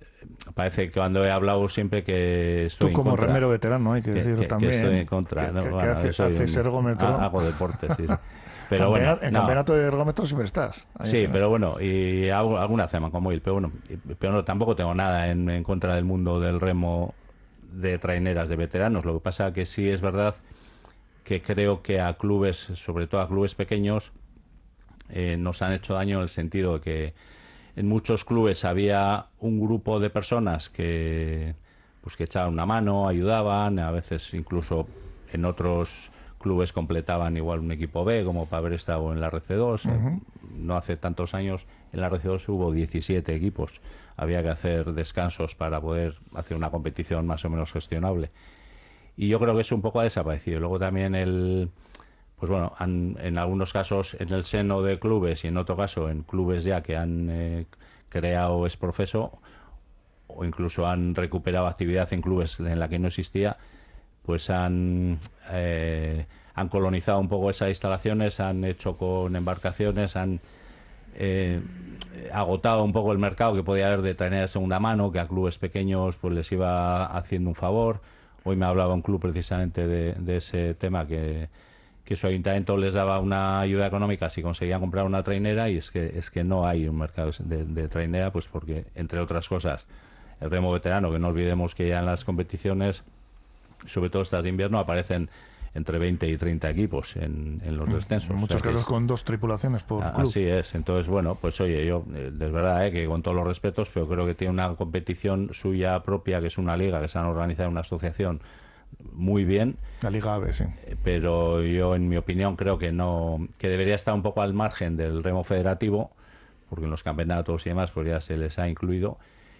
parece que cuando he hablado siempre que estoy Tú como en contra. remero veterano, hay que, que, decir que, también. que estoy en contra. Que, ¿no? que, Bueno, que hace, soy haces un, ergómetro. hago deporte, sí. sí. Pero Campeonato, bueno, en no. campeonato de ergómetro siempre estás. Ahí Sí, al pero bueno, y hago alguna cema con móvil, pero bueno, pero no, tampoco tengo nada en, en contra del mundo del remo de traineras de veteranos. Lo que pasa que sí es verdad que creo que a clubes, sobre todo a clubes pequeños, eh, nos han hecho daño en el sentido de que en muchos clubes había un grupo de personas que pues que echaban una mano, ayudaban, a veces incluso en otros clubes completaban igual un equipo B, como para haber estado en la R C dos. Uh-huh. No hace tantos años en la R C dos hubo diecisiete equipos. Había que hacer descansos para poder hacer una competición más o menos gestionable. Y yo creo que eso un poco ha desaparecido. Luego también el... Pues bueno, han, en algunos casos en el seno de clubes y en otro caso en clubes ya que han eh, creado Exprofeso o incluso han recuperado actividad en clubes en la que no existía, pues han, eh, han colonizado un poco esas instalaciones, han hecho con embarcaciones, han eh, agotado un poco el mercado que podía haber de trainer de segunda mano, que a clubes pequeños pues les iba haciendo un favor. Hoy me hablaba un club precisamente de, de ese tema, que, que su ayuntamiento les daba una ayuda económica si conseguían comprar una trainera, y es que es que no hay un mercado de, de trainera, pues porque, entre otras cosas, el remo veterano, que no olvidemos que ya en las competiciones, sobre todo estas de invierno, aparecen entre veinte y treinta equipos en, en los descensos. En muchos o sea, casos es, con dos tripulaciones por a, club. Así es. Entonces, bueno, pues oye, yo, eh, es verdad eh, que con todos los respetos, pero creo que tiene una competición suya propia, que es una liga, que se han organizado en una asociación muy bien. La Liga A B, sí. Pero yo, en mi opinión, creo que no, que debería estar un poco al margen del remo federativo, porque en los campeonatos y demás pues ya se les ha incluido,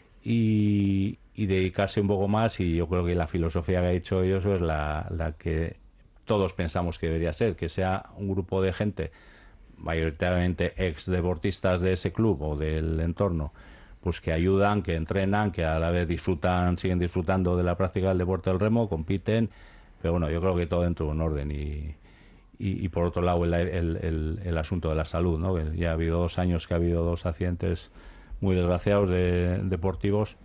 y, y dedicarse un poco más, y yo creo que la filosofía que ha dicho ellos es la, la que todos pensamos que debería ser, que sea un grupo de gente, mayoritariamente ex deportistas de ese club o del entorno, pues que ayudan, que entrenan, que a la vez disfrutan, siguen disfrutando de la práctica del deporte del remo, compiten, pero bueno, yo creo que todo dentro de un orden. Y, y, y por otro lado el, el, el, el asunto de la salud, ¿no? Que ya ha habido dos años que ha habido dos accidentes muy desgraciados de deportivos,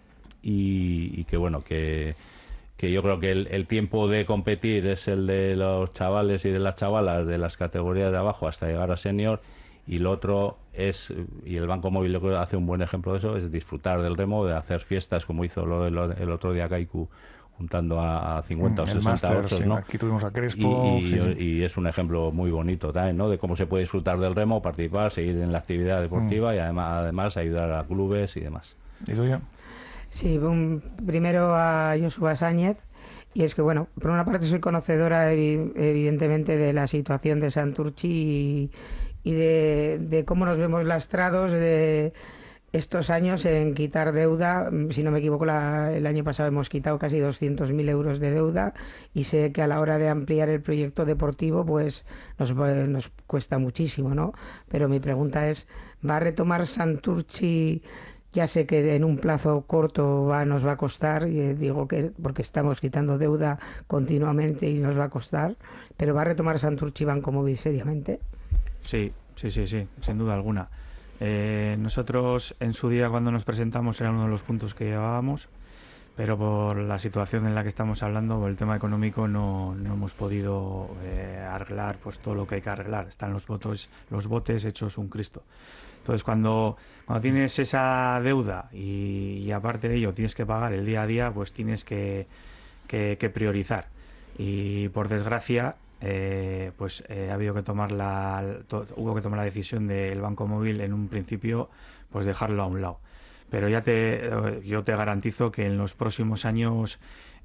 y, y que bueno, que, que yo creo que el, el tiempo de competir es el de los chavales y de las chavalas de las categorías de abajo hasta llegar a senior, y lo otro es, y el Banco Móvil hace un buen ejemplo de eso, es disfrutar del remo, de hacer fiestas como hizo lo, lo, el otro día Kaiku, juntando a, a cincuenta mm, o sesenta otros, sí, ¿no? Aquí tuvimos a Crespo. Y, y, sí, sí. y es un ejemplo muy bonito también, ¿no? De cómo se puede disfrutar del remo, participar, seguir en la actividad deportiva mm. y además, además ayudar a clubes y demás. ¿Y tú ya? Sí, un, primero a Joshua Sáñez. Y es que, bueno, por una parte soy conocedora evidentemente de la situación de Santurchi y, y de, de cómo nos vemos lastrados de estos años en quitar deuda. Si no me equivoco, la, el año pasado hemos quitado casi doscientos mil euros de deuda, y sé que a la hora de ampliar el proyecto deportivo pues nos, nos cuesta muchísimo, ¿no? Pero mi pregunta es, ¿va a retomar Santurchi? Ya sé que en un plazo corto va, nos va a costar, y digo que porque estamos quitando deuda continuamente y nos va a costar, pero ¿va a retomar Santurchi Banco Móvil seriamente? Sí, sí, sí, sí, sin duda alguna. Eh, nosotros en su día, cuando nos presentamos, era uno de los puntos que llevábamos, pero por la situación en la que estamos hablando, por el tema económico, no, no hemos podido eh, arreglar pues todo lo que hay que arreglar. Están los votos, los botes hechos un Cristo. Entonces, cuando, cuando tienes esa deuda y, y aparte de ello tienes que pagar el día a día, pues tienes que, que, que priorizar. Y por desgracia, eh, pues eh, ha habido que tomar la, to, hubo que tomar la decisión del Banco Móvil en un principio, pues dejarlo a un lado. Pero ya te, yo te garantizo que en los próximos años,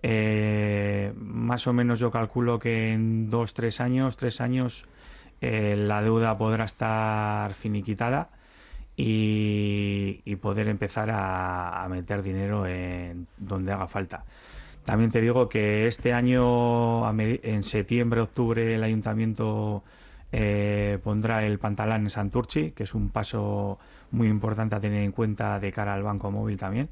eh, más o menos yo calculo que en dos, tres años, tres años, eh, la deuda podrá estar finiquitada. Y, y poder empezar a, a meter dinero en donde haga falta. También te digo que este año, a med- en septiembre, octubre, el ayuntamiento eh, pondrá el Pantalán en Santurchi, que es un paso muy importante a tener en cuenta de cara al Banco Móvil también.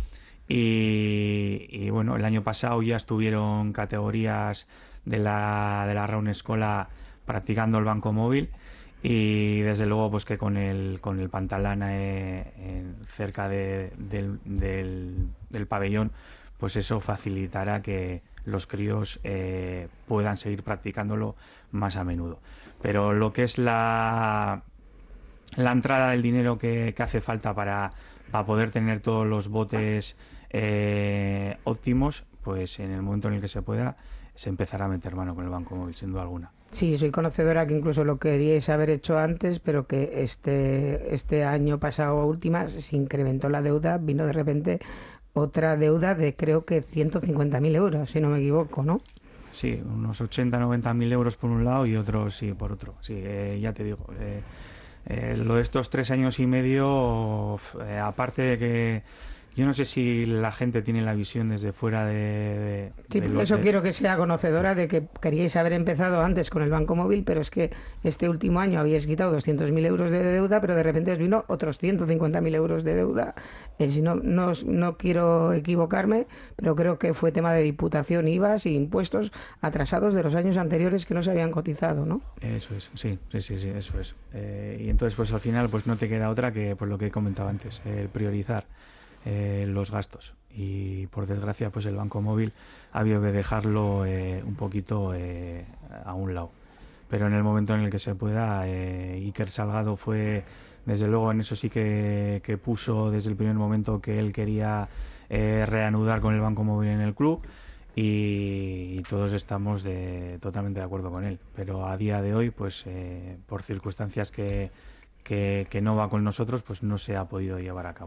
Y, y bueno, el año pasado ya estuvieron categorías de la, de la Raun Escola practicando el Banco Móvil. y desde luego pues que con el con el Pantalana eh, en, cerca de, del, del, del pabellón, pues eso facilitará que los críos eh, puedan seguir practicándolo más a menudo. Pero lo que es la la entrada del dinero que, que hace falta para, para poder tener todos los botes eh, óptimos, pues en el momento en el que se pueda se empezará a meter mano con el Banco Móvil, sin duda alguna. Sí, soy conocedora que incluso lo queríais haber hecho antes, pero que este, este año pasado a últimas se incrementó la deuda, vino de repente otra deuda de creo que ciento cincuenta mil euros, si no me equivoco, ¿no? Sí, unos ochenta, noventa mil euros por un lado y otros sí por otro. Sí, eh, ya te digo, eh, eh, lo de estos tres años y medio, eh, aparte de que yo no sé si la gente tiene la visión desde fuera de... de sí, de por lo, eso de... quiero que sea conocedora de que queríais haber empezado antes con el Banco Móvil, pero es que este último año habíais quitado doscientos mil euros de deuda, pero de repente os vino otros ciento cincuenta mil euros de deuda. Eh, si no, no, no quiero equivocarme, pero creo que fue tema de Diputación, I V As y impuestos atrasados de los años anteriores que no se habían cotizado, ¿no? Eso es, sí, sí, sí, sí eso es. Eh, y entonces pues al final pues no te queda otra que pues lo que he comentado antes, eh, priorizar Eh, los gastos, y por desgracia pues el Banco Móvil ha habido que dejarlo eh, un poquito eh, a un lado, pero en el momento en el que se pueda, eh, Iker Salgado fue desde luego en eso sí que, que puso desde el primer momento que él quería eh, reanudar con el Banco Móvil en el club, y, y todos estamos de, totalmente de acuerdo con él, pero a día de hoy pues eh, por circunstancias que, que, que no va con nosotros, pues no se ha podido llevar a cabo.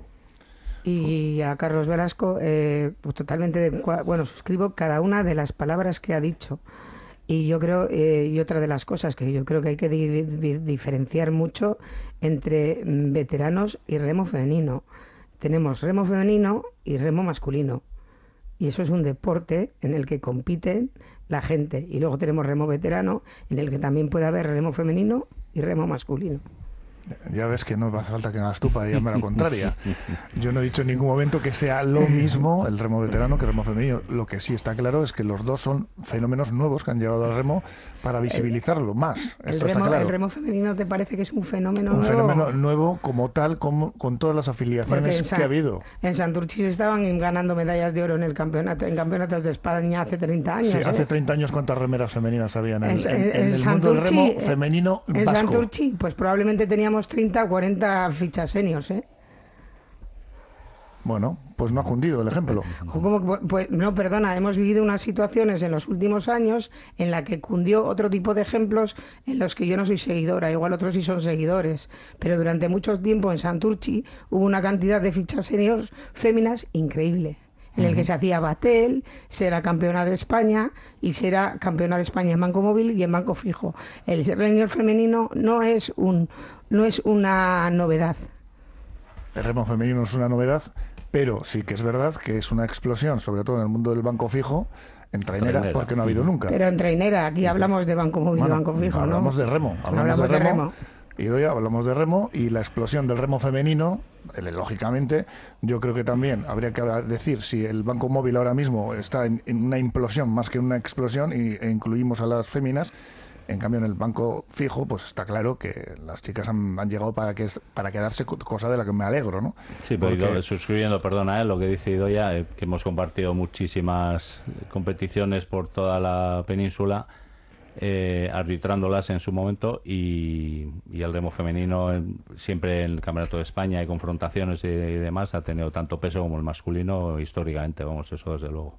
Y a Carlos Velasco, eh, pues totalmente, de, bueno, suscribo cada una de las palabras que ha dicho. Y yo creo, eh, y otra de las cosas que yo creo que hay que di di diferenciar mucho entre veteranos y remo femenino. Tenemos remo femenino y remo masculino. Y eso es un deporte en el que compiten la gente. Y luego tenemos remo veterano, en el que también puede haber remo femenino y remo masculino. Ya ves que no hace falta que hagas tú para llamarme la contraria. Yo no he dicho en ningún momento que sea lo mismo el remo veterano que el remo femenino. Lo que sí está claro es que los dos son fenómenos nuevos que han llevado al remo para visibilizarlo más. El, Esto remo, está claro. ¿El remo femenino te parece que es un fenómeno un nuevo? Un fenómeno nuevo como tal, como, con todas las afiliaciones San, que ha habido. En Santurchi se estaban ganando medallas de oro en el campeonato, en campeonatos de España hace treinta años. Sí, ¿eh? hace treinta años, ¿cuántas remeras femeninas había en el, en, en, en en el Santurchi, mundo del remo femenino en vasco? En Santurchi, pues probablemente teníamos treinta o cuarenta fichas seniors, ¿eh? Bueno, pues no ha cundido el ejemplo. ¿Cómo? Pues no, perdona, hemos vivido unas situaciones en los últimos años en la que cundió otro tipo de ejemplos en los que yo no soy seguidora, igual otros sí son seguidores, pero durante mucho tiempo en Santurchi hubo una cantidad de fichas seniors féminas increíble, en el que se hacía batel, se era campeona de España y se era campeona de España en Banco Móvil y en Banco Fijo. El senior femenino no es un no es una novedad. El remo femenino es una novedad, pero sí que es verdad que es una explosión, sobre todo en el mundo del Banco Fijo, en trainera, trainera. Porque no ha habido nunca. Pero en trainera, aquí hablamos de Banco Móvil y bueno, Banco Fijo, hablamos ¿no? de remo, hablamos, hablamos de, de remo. remo. Y hoy hablamos de remo y la explosión del remo femenino, lógicamente, yo creo que también habría que decir si el Banco Móvil ahora mismo está en, en una implosión más que una explosión y, e incluimos a las féminas. En cambio, en el Banco Fijo, pues está claro que las chicas han, han llegado para que para quedarse, cosa de la que me alegro, ¿no? Sí, pero Porque... suscribiendo, perdona, ¿eh? lo que dice Idoia, eh, que hemos compartido muchísimas competiciones por toda la península, eh, arbitrándolas en su momento, y, y el remo femenino eh, siempre en el Campeonato de España hay confrontaciones y, y demás, ha tenido tanto peso como el masculino históricamente, vamos, eso desde luego.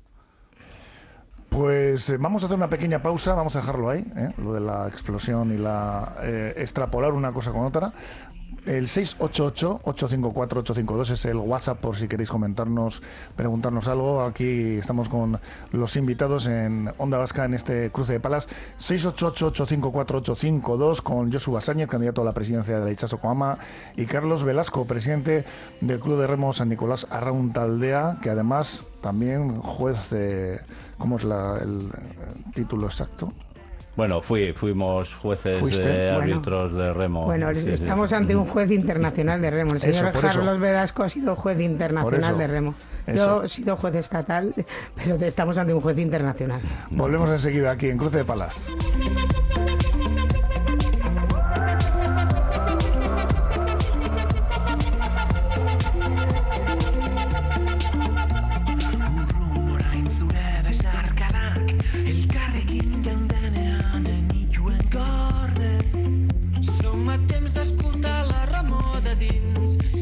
Pues eh, vamos a hacer una pequeña pausa, vamos a dejarlo ahí, ¿eh? Lo de la explosión y la eh, extrapolar una cosa con otra. El seis ocho ocho, ocho cinco cuatro, ocho cinco dos es el WhatsApp por si queréis comentarnos, preguntarnos algo. Aquí estamos con los invitados en Onda Vasca en este cruce de palas. seis ocho ocho, ocho cinco cuatro, ocho cinco dos con Josu Sáñez, candidato a la presidencia de la Itxaso Coama, y Carlos Velasco, presidente del Club de Remo San Nicolás Arrauntaldea, que además también juez de... ¿Cómo es la, el, el título exacto? Bueno, fui, fuimos jueces ¿Fuiste? de Bueno, árbitros de remo. Bueno, sí, estamos sí. ante un juez internacional de remo. El señor Eso, por Carlos eso. Velasco ha sido juez internacional de remo. Eso. Yo he sido juez estatal, pero estamos ante un juez internacional. Volvemos enseguida aquí en Cruce de Palas.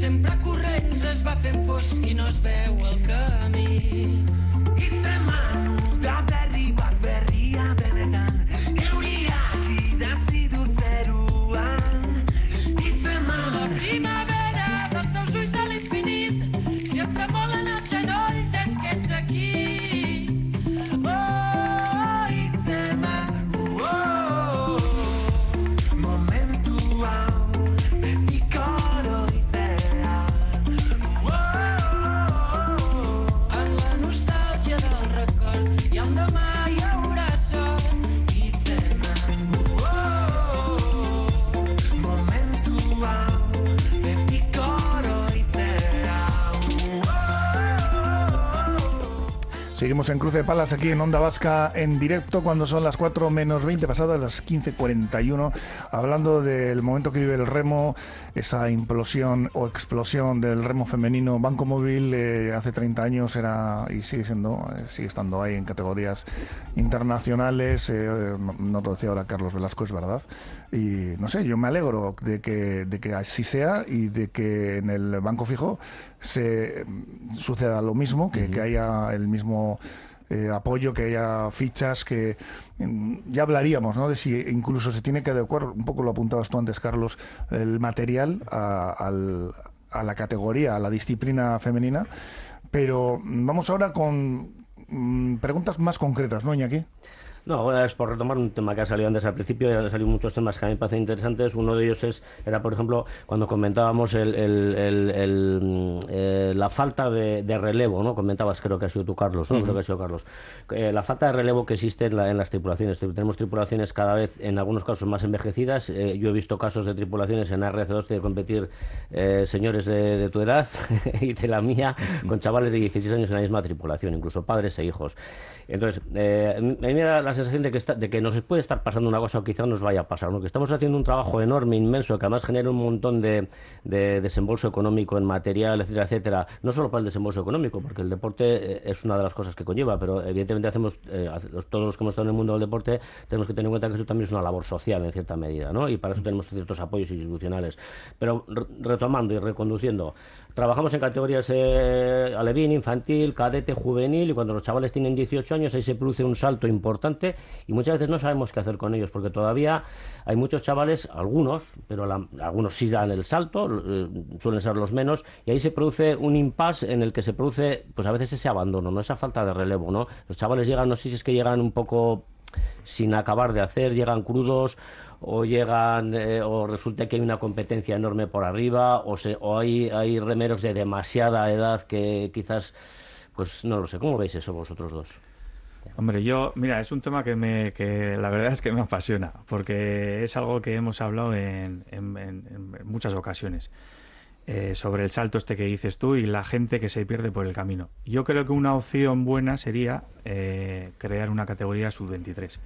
sempre corrents es va fent fosc i no es veu el camí. Hitzeman, da berri bat berria benetan, euriak idatzi du zeruan. Hitzeman, la primavera dels teus ulls a l'infinit, si et tremolen els genolls és que ets aquí. Oh, Hitzeman, oh, oh, oh. Momentu hau, betiko oroitzea. Oh, oh, oh. En la nostàlgia del record i un demà hi haurà sol. Hitzeman, oh, oh, oh. Momentu hau, betiko oroitzea. Oh, oh, oh. Seguimos en Cruce de Palas aquí en Onda Vasca en directo cuando son las cuatro menos veinte pasadas las quince cuarenta y uno, hablando del momento que vive el remo, esa implosión o explosión del remo femenino. Banco Móvil eh, hace treinta años era y sigue siendo, eh, sigue estando ahí en categorías internacionales. Eh, nos lo decía ahora Carlos Velasco, es verdad. Y no sé, yo me alegro de que, de que así sea y de que en el banco fijo se suceda lo mismo, que, uh-huh. que haya el mismo eh, apoyo, que haya fichas, que mm, ya hablaríamos, ¿no?, de si incluso se tiene que adecuar, un poco lo apuntabas tú antes, Carlos, el material a, al, a la categoría, a la disciplina femenina. Pero vamos ahora con mm, preguntas más concretas, ¿no, Iñaki? No, ahora es por retomar un tema que ha salido antes al principio, ya han salido muchos temas que a mí me parecen interesantes. Uno de ellos es era, por ejemplo, cuando comentábamos el, el, el, el, eh, la falta de, de relevo, ¿no? Comentabas, creo que ha sido tú, Carlos, ¿no? Uh-huh. Creo que ha sido Carlos. Eh, la falta de relevo que existe en, la, en las tripulaciones. Tenemos tripulaciones cada vez, en algunos casos, más envejecidas. Eh, yo he visto casos de tripulaciones en R C dos de competir eh, señores de, de tu edad y de la mía, con chavales de dieciséis años en la misma tripulación, incluso padres e hijos. Entonces, eh, a mí me da la sensación de que, está, de que nos puede estar pasando una cosa o quizá nos vaya a pasar, ¿no? Que estamos haciendo un trabajo enorme, inmenso, que además genera un montón de, de desembolso económico en material, etcétera, etcétera. No solo para el desembolso económico, porque el deporte es una de las cosas que conlleva, pero evidentemente hacemos, eh, todos los que hemos estado en el mundo del deporte, tenemos que tener en cuenta que eso también es una labor social en cierta medida, ¿no? Y para eso tenemos ciertos apoyos institucionales. Pero retomando y reconduciendo, trabajamos en categorías eh, alevín, infantil, cadete, juvenil, y cuando los chavales tienen dieciocho años ahí se produce un salto importante y muchas veces no sabemos qué hacer con ellos, porque todavía hay muchos chavales, algunos, pero la, algunos sí dan el salto, eh, suelen ser los menos, y ahí se produce un impasse en el que se produce, pues a veces ese abandono, no, esa falta de relevo, ¿no? Los chavales llegan, no sé si es que llegan un poco sin acabar de hacer, llegan crudos, o llegan eh, o resulta que hay una competencia enorme por arriba, o, se, o hay, hay remeros de demasiada edad que quizás, pues no lo sé. ¿Cómo veis eso vosotros dos? Hombre, yo, mira, es un tema que me que la verdad es que me apasiona, porque es algo que hemos hablado en, en, en, en muchas ocasiones, eh, sobre el salto este que dices tú y la gente que se pierde por el camino. Yo creo que una opción buena sería eh, crear una categoría sub veintitrés.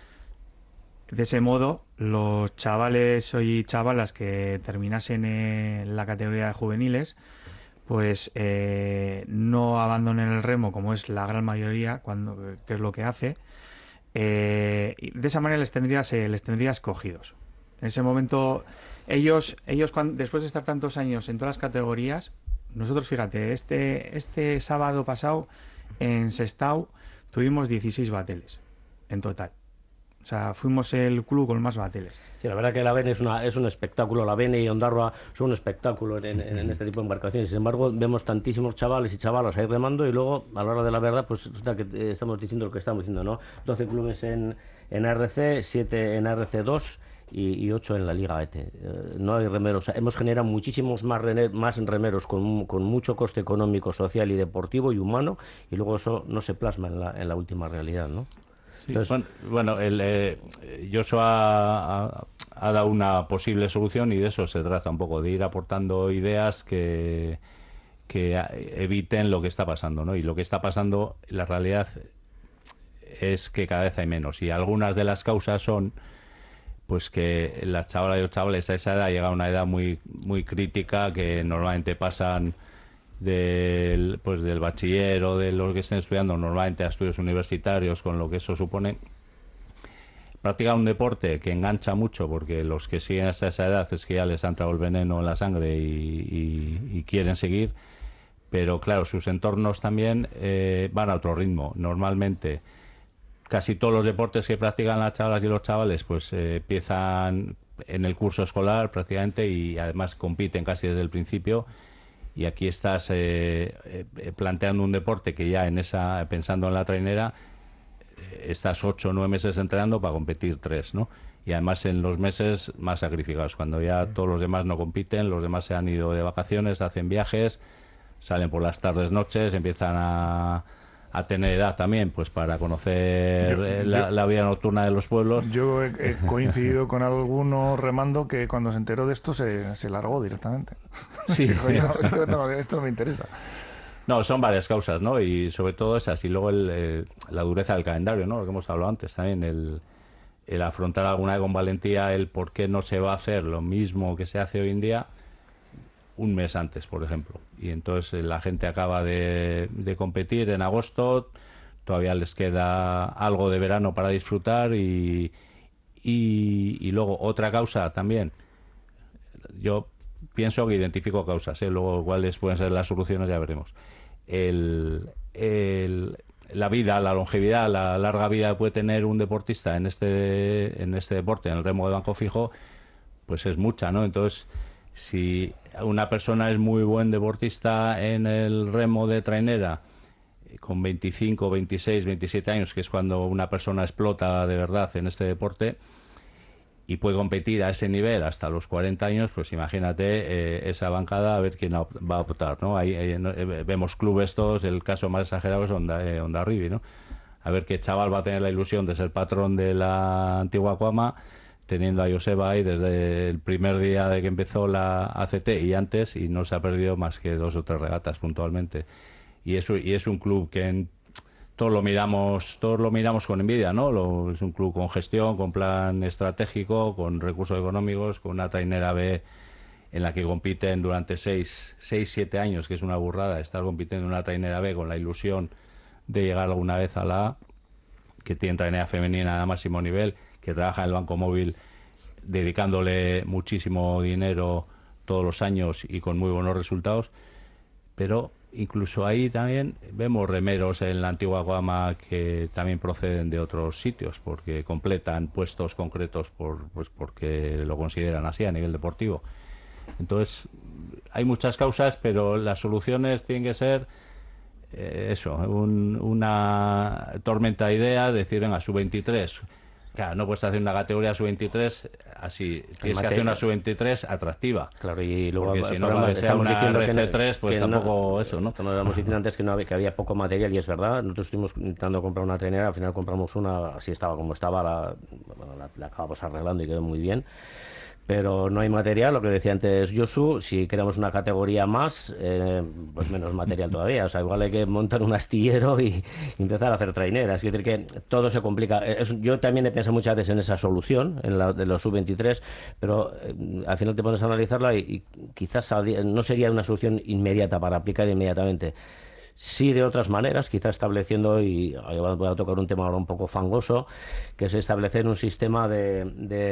De ese modo, los chavales y chavalas que terminasen en la categoría de juveniles, pues eh, no abandonen el remo, como es la gran mayoría, cuando, que es lo que hace. Eh, y de esa manera les tendrías, eh, les tendrías cogidos. En ese momento, ellos, ellos cuando, después de estar tantos años en todas las categorías, nosotros, fíjate, este, este sábado pasado en Sestao tuvimos dieciséis bateles en total. O sea, fuimos el club con más bateles. Sí, la verdad que la Bene es, una, es un espectáculo. La Bene y Ondarroa son un espectáculo en, en, en este tipo de embarcaciones. Sin embargo, vemos tantísimos chavales y chavalas ahí remando y luego, a la hora de la verdad, pues resulta que eh, estamos diciendo lo que estamos diciendo, ¿no? doce clubes en, en R C, siete en R C dos y, y ocho en la Liga E T. Eh, no hay remeros. Hemos generado muchísimos más, rene, más remeros con, con mucho coste económico, social y deportivo y humano, y luego eso no se plasma en la, en la última realidad, ¿no? Sí, Entonces, bueno, el, eh, Joshua ha, ha dado una posible solución y de eso se trata un poco, de ir aportando ideas que, que eviten lo que está pasando, ¿no? Y lo que está pasando, la realidad es que cada vez hay menos y algunas de las causas son pues que las chavalas y los chavales a esa edad llegan a una edad muy, muy crítica, que normalmente pasan del, pues del bachiller o de los que estén estudiando normalmente a estudios universitarios, con lo que eso supone, practican un deporte que engancha mucho, porque los que siguen hasta esa edad es que ya les ha entrado el veneno en la sangre y, y, y quieren seguir, pero claro, sus entornos también eh, van a otro ritmo. Normalmente casi todos los deportes que practican las chavalas y los chavales pues eh, empiezan en el curso escolar prácticamente, y además compiten casi desde el principio, y aquí estás eh, eh, planteando un deporte que ya en esa, pensando en la trainera, eh, estás ocho o nueve meses entrenando para competir tres, ¿no? Y además en los meses más sacrificados, cuando ya todos los demás no compiten, los demás se han ido de vacaciones, hacen viajes, salen por las tardes, noches, empiezan a, a tener edad también, pues para conocer Yo- eh, la, yo- la vida nocturna de los pueblos. Yo he, he coincidido con alguno remando que cuando se enteró de esto se, se largó directamente. Sí. Dijo, "Yo, esto no, esto no me interesa". No, son varias causas, ¿no? Y sobre todo esas, y luego el, eh, la dureza del calendario, ¿no? Lo que hemos hablado antes también, el, el afrontar alguna vez con valentía el por qué no se va a hacer lo mismo que se hace hoy en día un mes antes, por ejemplo. Y entonces eh, la gente acaba de, de competir en agosto, todavía les queda algo de verano para disfrutar, y, y, y luego otra causa también. Yo pienso que identifico causas, ¿eh? Luego cuáles pueden ser las soluciones ya veremos. El, el- la vida, la longevidad, la larga vida que puede tener un deportista en este, en este deporte, en el remo de banco fijo, pues es mucha, ¿no? Entonces, si una persona es muy buen deportista en el remo de trainera, eh, con veinticinco, veintiséis, veintisiete años, que es cuando una persona explota de verdad en este deporte, y puede competir a ese nivel hasta los cuarenta años, pues imagínate eh, esa bancada, a ver quién op- va a optar, ¿no? Ahí, ahí, no, eh, vemos clubes todos, el caso más exagerado es Honda, eh, Hondarribia, ¿no? A ver qué chaval va a tener la ilusión de ser patrón de la antigua Cuama, teniendo a Joseba ahí desde el primer día de que empezó la A C T y antes, y no se ha perdido más que dos o tres regatas puntualmente. Y eso, y es un club que en todos lo miramos, todos lo miramos con envidia, ¿no? Lo- es un club con gestión, con plan estratégico, con recursos económicos, con una trainera B en la que compiten durante seis, seis, siete años, que es una burrada estar compitiendo en una trainera B con la ilusión de llegar alguna vez a la A, que tiene trainera femenina a máximo nivel, que trabaja en el banco móvil dedicándole muchísimo dinero todos los años y con muy buenos resultados, pero incluso ahí también vemos remeros en la antigua Guama que también proceden de otros sitios, porque completan puestos concretos por, pues porque lo consideran así a nivel deportivo. Entonces, hay muchas causas, pero las soluciones tienen que ser eh, eso, un- una tormenta de ideas, decir, venga, sub veintitrés. Claro, no puedes hacer una categoría sub veintitrés así, tienes que hacer una sub veintitrés atractiva. Claro, y luego Porque si el no, programa, la que sea estamos una diciendo que R no- C tres, pues que tampoco eso, ¿no? Como habíamos diciendo antes que, no había, que había poco material, y es verdad. Nosotros estuvimos intentando comprar una trainera, al final compramos una, así estaba como estaba, la, bueno, la, la acabamos arreglando y quedó muy bien. Pero no hay material, lo que decía antes Josu, si queremos una categoría más, eh, pues menos material todavía. O sea, igual hay que montar un astillero y, y empezar a hacer traineras. Es decir, que todo se complica. Es- yo también he pensado muchas veces en esa solución, en la de los sub veintitrés, pero eh, al final te pones a analizarla y, y quizás saldría- no sería una solución inmediata para aplicar inmediatamente. Sí, de otras maneras, quizá estableciendo, y ahí voy a tocar un tema ahora un poco fangoso, que es establecer un sistema de,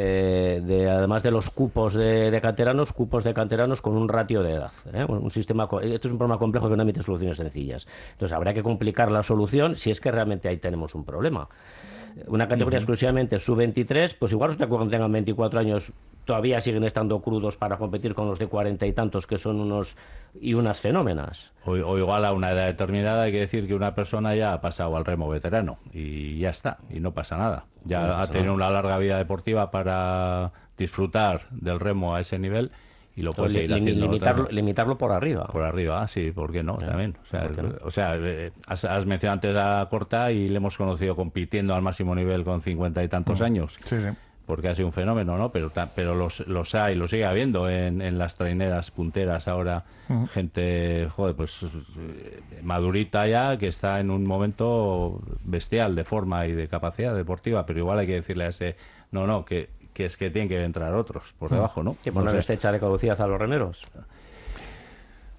de- de, además de los cupos de, de canteranos, cupos de canteranos con un ratio de edad, ¿eh? Un sistema, co- esto es un problema complejo que no emite soluciones sencillas. Entonces, habrá que complicar la solución si es que realmente ahí tenemos un problema. Una categoría exclusivamente sub veintitrés, pues igual usted cuando tengan veinticuatro años todavía siguen estando crudos para competir con los de cuarenta y tantos, que son unos y unas fenómenas. O, o igual a una edad determinada hay que decir que una persona ya ha pasado al remo veterano y ya está, y no pasa nada. Ya No ha pasa tenido nada. una larga vida deportiva para disfrutar del remo a ese nivel y lo puede Li- seguir limi- haciendo limitarlo, otra- limitarlo por arriba. por arriba, ah, sí, ¿por qué no? Ya, También. O sea, ¿por qué no? o sea, eh, has, has mencionado antes a Corta y le hemos conocido compitiendo al máximo nivel con cincuenta y tantos años. Sí, sí. Porque ha sido un fenómeno, ¿no? Pero, ta- pero los, los hay, los sigue habiendo en, en las traineras punteras ahora. Gente, joder, pues eh, madurita ya, que está en un momento bestial de forma y de capacidad deportiva, pero igual hay que decirle a ese, no, no, que, que es que tienen que entrar otros por debajo, ¿no? Que No poner sé. fecha de caducidad a los remeros.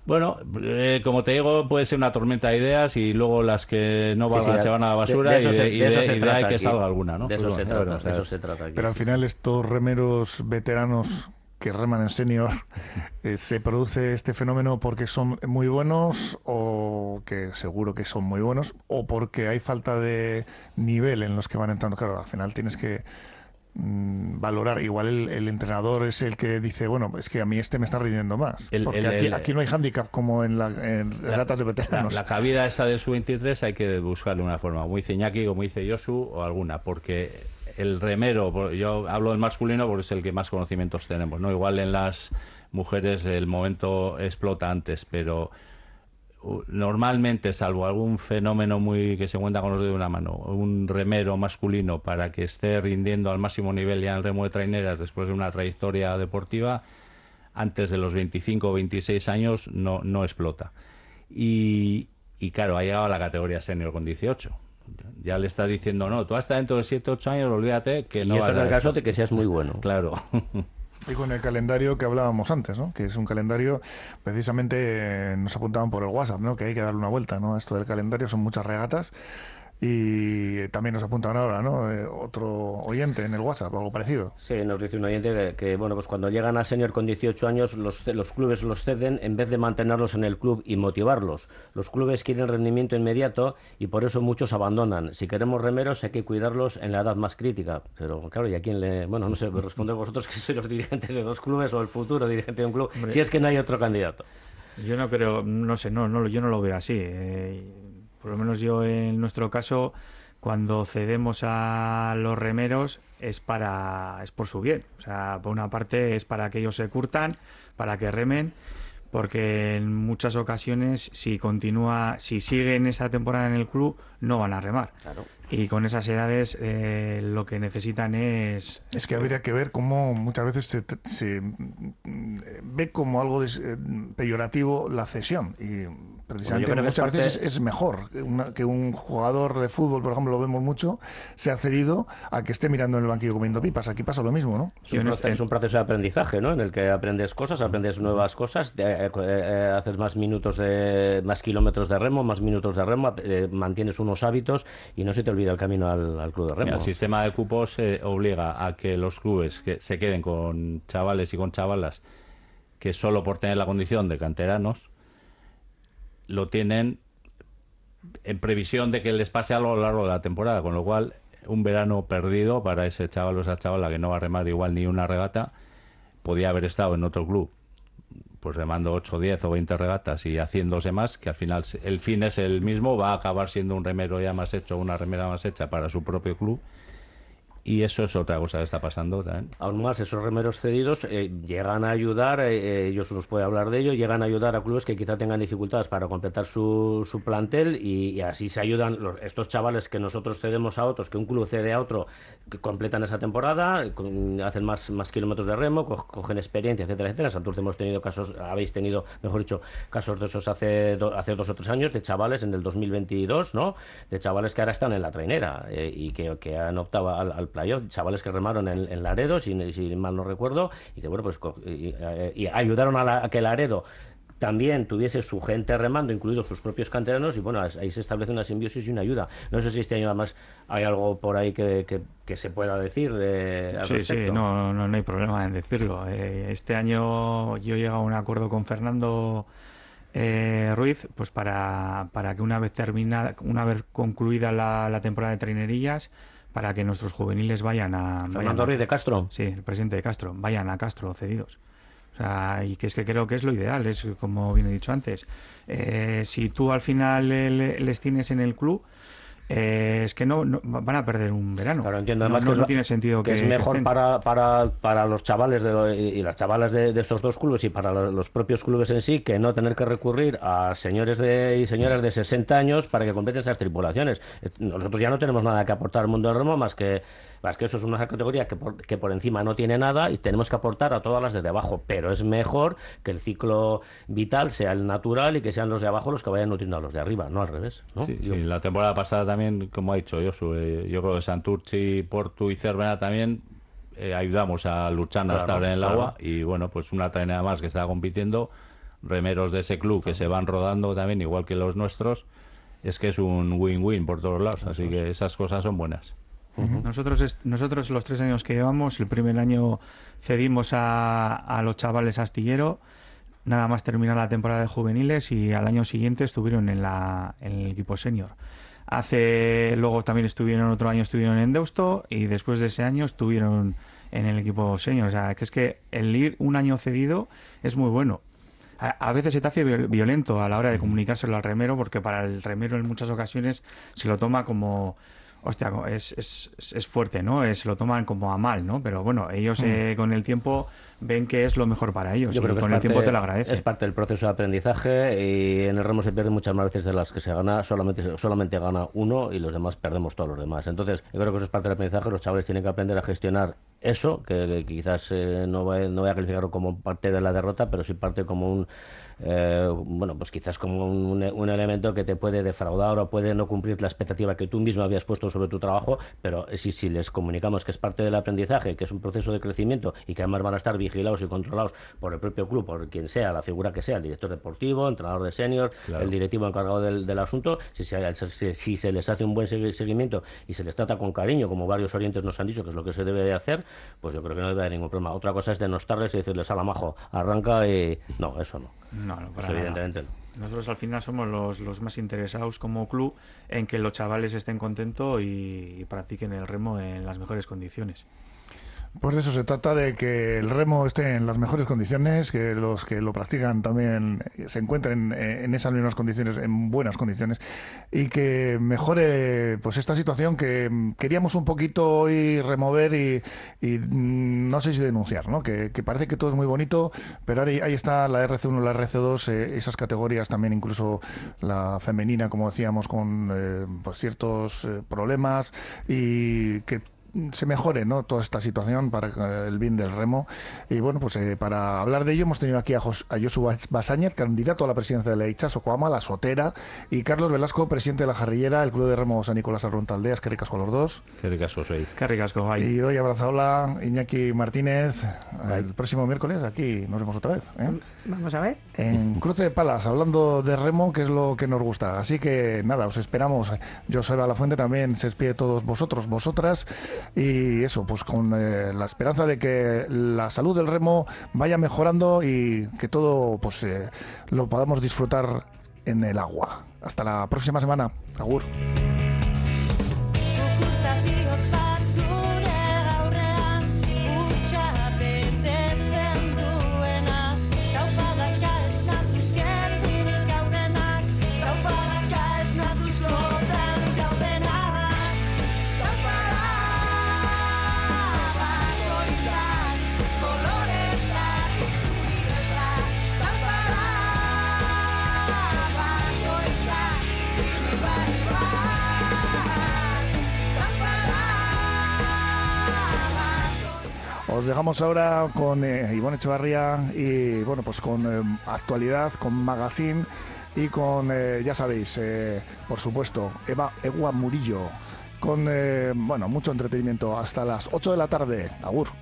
Bueno, eh, como te digo, puede ser una tormenta de ideas y luego las que no valgan Sí, sí, se van a la basura de- de eso y de, se- y de eso de- se y de ahí trata que aquí. salga alguna, ¿no? De eso Pues se bueno, ya trata, veremos, de a eso ver. se trata aquí. Pero al sí, final estos remeros veteranos que reman en senior, eh, ¿se produce este fenómeno porque son muy buenos o que seguro que son muy buenos o porque hay falta de nivel en los que van entrando? Claro, al final tienes que mm, valorar. Igual el, el entrenador es el que dice, bueno, es que a mí este me está rindiendo más. El- porque el- aquí, el- aquí no hay hándicap como en, la, en La- ratas de La, veteranos. la cabida esa de su veintitrés hay que buscarle una forma, como dice Iñaki, como dice Josu, o alguna, porque el remero, por- yo hablo del masculino porque es el que más conocimientos tenemos, ¿no? Igual en las mujeres el momento explota antes, pero uh, normalmente, salvo algún fenómeno muy que se cuenta con los dedos de una mano, un remero masculino para que esté rindiendo al máximo nivel ya en el remo de traineras después de una trayectoria deportiva, antes de los veinticinco o veintiséis años no, no explota. Y, y claro, ha llegado a la categoría senior con dieciocho. Ya le estás diciendo, no, tú hasta dentro de siete o ocho años, olvídate que Y no eso vas en a el caso esto. de que seas muy bueno. Claro. Y con el calendario que hablábamos antes, ¿no? Que es un calendario, precisamente eh, nos apuntaban por el WhatsApp, ¿no? Que hay que darle una vuelta, ¿no? Esto del calendario son muchas regatas. Y también nos apuntan ahora, ¿no? Eh, otro oyente en el WhatsApp, algo parecido. Sí, nos dice un oyente que, que, bueno, pues cuando llegan a senior con dieciocho años, los, los clubes los ceden en vez de mantenerlos en el club y motivarlos. Los clubes quieren rendimiento inmediato y por eso muchos abandonan. Si queremos remeros hay que cuidarlos en la edad más crítica. Pero claro, ¿y a quién le...? Bueno, no sé, responder vosotros que sois los dirigentes de dos clubes o el futuro dirigente de un club, Hombre. si es que no hay otro candidato. Yo no creo, no sé, no, no, yo no lo veo así. eh, por lo menos yo en nuestro caso, cuando cedemos a los remeros es para, es por su bien. O sea, por una parte es para que ellos se curtan, para que remen, porque en muchas ocasiones si continúa, si siguen esa temporada en el club, no van a remar. Claro. Y con esas edades eh, lo que necesitan es... Es que habría que ver cómo muchas veces se, se mm, ve como algo des- eh, peyorativo la cesión. Y precisamente creo que es muchas parte- veces es, es mejor que, una- que un jugador de fútbol, por ejemplo, lo vemos mucho, se ha cedido a que esté mirando en el banquillo comiendo pipas. Aquí pasa lo mismo, ¿no? Es un, Yo en proce- este- es un proceso de aprendizaje, ¿no? En el que aprendes cosas, aprendes nuevas cosas, te- eh, eh, haces más minutos de, más kilómetros de remo, más minutos de remo, eh, mantienes unos hábitos y no se te olvida el camino al, al club de remo. Mira, el sistema de cupos eh, obliga a que los clubes que se queden con chavales y con chavalas que solo por tener la condición de canteranos lo tienen en previsión de que les pase algo a lo largo de la temporada, con lo cual un verano perdido para ese chaval o esa chavala que no va a remar igual ni una regata, podía haber estado en otro club pues remando ocho, diez o veinte regatas y haciéndose más, que al final el fin es el mismo, va a acabar siendo un remero ya más hecho, una remera más hecha para su propio club. Y eso es otra cosa que está pasando también. Aún más, esos remeros cedidos eh, llegan a ayudar, eh, ellos nos puede hablar de ello, llegan a ayudar a clubes que quizá tengan dificultades para completar su, su plantel y, y así se ayudan los, estos chavales que nosotros cedemos a otros, que un club cede a otro, que completan esa temporada, con- hacen más, más kilómetros de remo, co- cogen experiencia, etcétera, etcétera. Santurce hemos tenido casos, habéis tenido, mejor dicho, casos de esos hace, do- hace dos o tres años, de chavales en el dos mil veintidós, ¿no? De chavales que ahora están en la trainera eh, y que, que han optado al, al playoff, chavales que remaron en, en Laredo, si, si mal no recuerdo, y que bueno, pues co- y, eh, y ayudaron a, la- a que Laredo también tuviese su gente remando, incluidos sus propios canteranos, y bueno, ahí se establece una simbiosis y una ayuda. No sé si este año además hay algo por ahí que, que, que se pueda decir de, al Sí, sí, respecto. no, no, no hay problema en decirlo. Eh, este año yo he llegado a un acuerdo con Fernando eh, Ruiz, pues para, para que una vez terminada, una vez concluida la, la temporada de trainerillas, para que nuestros juveniles vayan a... vayan Fernando a- Ruiz de Castro. Sí, el presidente de Castro, vayan a Castro cedidos. O sea, y que es que creo que es lo ideal, es como bien he dicho antes. Eh, si tú al final le- le- les tienes en el club, eh, es que no, no- van a perder un verano. Claro, entiendo. No, Además no, que, es, no tiene sentido que, que es que mejor estén. para, para, para los chavales de, y y las chavalas de, de estos dos clubes y para lo- los propios clubes en sí, que no tener que recurrir a señores de, y señoras de sesenta años para que completen esas tripulaciones. Eh, Nosotros ya no tenemos nada que aportar al mundo del remo más que, más que eso es una categoría que por, que por encima no tiene nada y tenemos que aportar a todas las de abajo, pero es mejor que el ciclo vital sea el natural y que sean los de abajo los que vayan nutriendo a los de arriba, no al revés, ¿no? Sí, Yo- sí, la temporada pasada también, como ha dicho Josu, eh, yo creo que Santurce, Portu y Cervera también eh, ayudamos a Luchana a Claro, estar en el claro. agua y bueno, pues una trainera más que estaba compitiendo remeros de ese club que se van rodando también, igual que los nuestros, es que es un win-win por todos lados, así que esas cosas son buenas. Uh-huh. Nosotros, nosotros los tres años que llevamos, el primer año cedimos a, a los chavales Astillero, nada más terminar la temporada de juveniles, y al año siguiente estuvieron en, la, en el equipo senior. Hace, luego también estuvieron, otro año estuvieron en Deusto, y después de ese año estuvieron en el equipo senior. O sea, que es que el ir un año cedido es muy bueno. A, a veces se te hace violento a la hora de comunicárselo al remero, porque para el remero en muchas ocasiones se lo toma como... Hostia, es, es, es fuerte, ¿no? Se lo toman como a mal, ¿no? Pero bueno, ellos eh, con el tiempo ven que es lo mejor para ellos. Yo creo y que con es el parte, tiempo te lo agradece. Es parte del proceso de aprendizaje, y en el remo se pierde muchas más veces de las que se gana. Solamente, solamente gana uno y los demás perdemos todos los demás. Entonces, yo creo que eso es parte del aprendizaje. Los chavales tienen que aprender a gestionar eso, que, que quizás eh, no, voy, no voy a calificarlo como parte de la derrota, pero sí parte como un... Eh, bueno, pues quizás como un, un elemento que te puede defraudar o puede no cumplir la expectativa que tú mismo habías puesto sobre tu trabajo, pero si, si les comunicamos que es parte del aprendizaje, que es un proceso de crecimiento y que además van a estar vigilados y controlados por el propio club, por quien sea, la figura que sea, el director deportivo, entrenador de senior, claro, el directivo encargado del, del asunto, si se, si, si se les hace un buen seguimiento y se les trata con cariño, como varios orientes nos han dicho que es lo que se debe de hacer, pues yo creo que no debe haber ningún problema. Otra cosa es denostarles y decirles a la majo, arranca y... No, eso no. No, no, para Eso evidentemente no. Nosotros al final somos los, los más interesados como club en que los chavales estén contentos y, y practiquen el remo en las mejores condiciones. Pues de eso se trata, de que el remo esté en las mejores condiciones, que los que lo practican también se encuentren en esas mismas condiciones, en buenas condiciones, y que mejore pues esta situación que queríamos un poquito hoy remover y, y no sé si denunciar, ¿no? Que, que parece que todo es muy bonito, pero ahí, ahí está la R C uno, la R C dos, eh, esas categorías también, incluso la femenina, como decíamos, con eh, pues ciertos eh, problemas, y que se mejore, ¿no?, toda esta situación para el bien del remo. Y bueno, pues eh, para hablar de ello hemos tenido aquí a, Jos- a Josu Basáñez, candidato a la presidencia de la Itxas Ocoama, la Sotera, y Carlos Velasco, presidente de la Jarrillera, el Club de Remo San Nicolás Arruntaldea. Es que ricasco a los dos. Qué ricasco sois. Es que ricasco, bai. Y doy abrazaola, Iñaki Martínez. El próximo miércoles aquí nos vemos otra vez, ¿eh? Vamos a ver. En Cruce de Palas, hablando de remo, que es lo que nos gusta. Así que nada, os esperamos. Yo soy La Fuente, también se despide de todos vosotros, vosotras. Y eso, pues con eh, la esperanza de que la salud del remo vaya mejorando y que todo pues eh, lo podamos disfrutar en el agua. Hasta la próxima semana. Agur. Os dejamos ahora con eh, Ivonne Echevarría y bueno, pues con eh, actualidad, con magazine y con, eh, ya sabéis, eh, por supuesto, Eva Egua Murillo, con eh, bueno, mucho entretenimiento hasta las ocho de la tarde. Agur.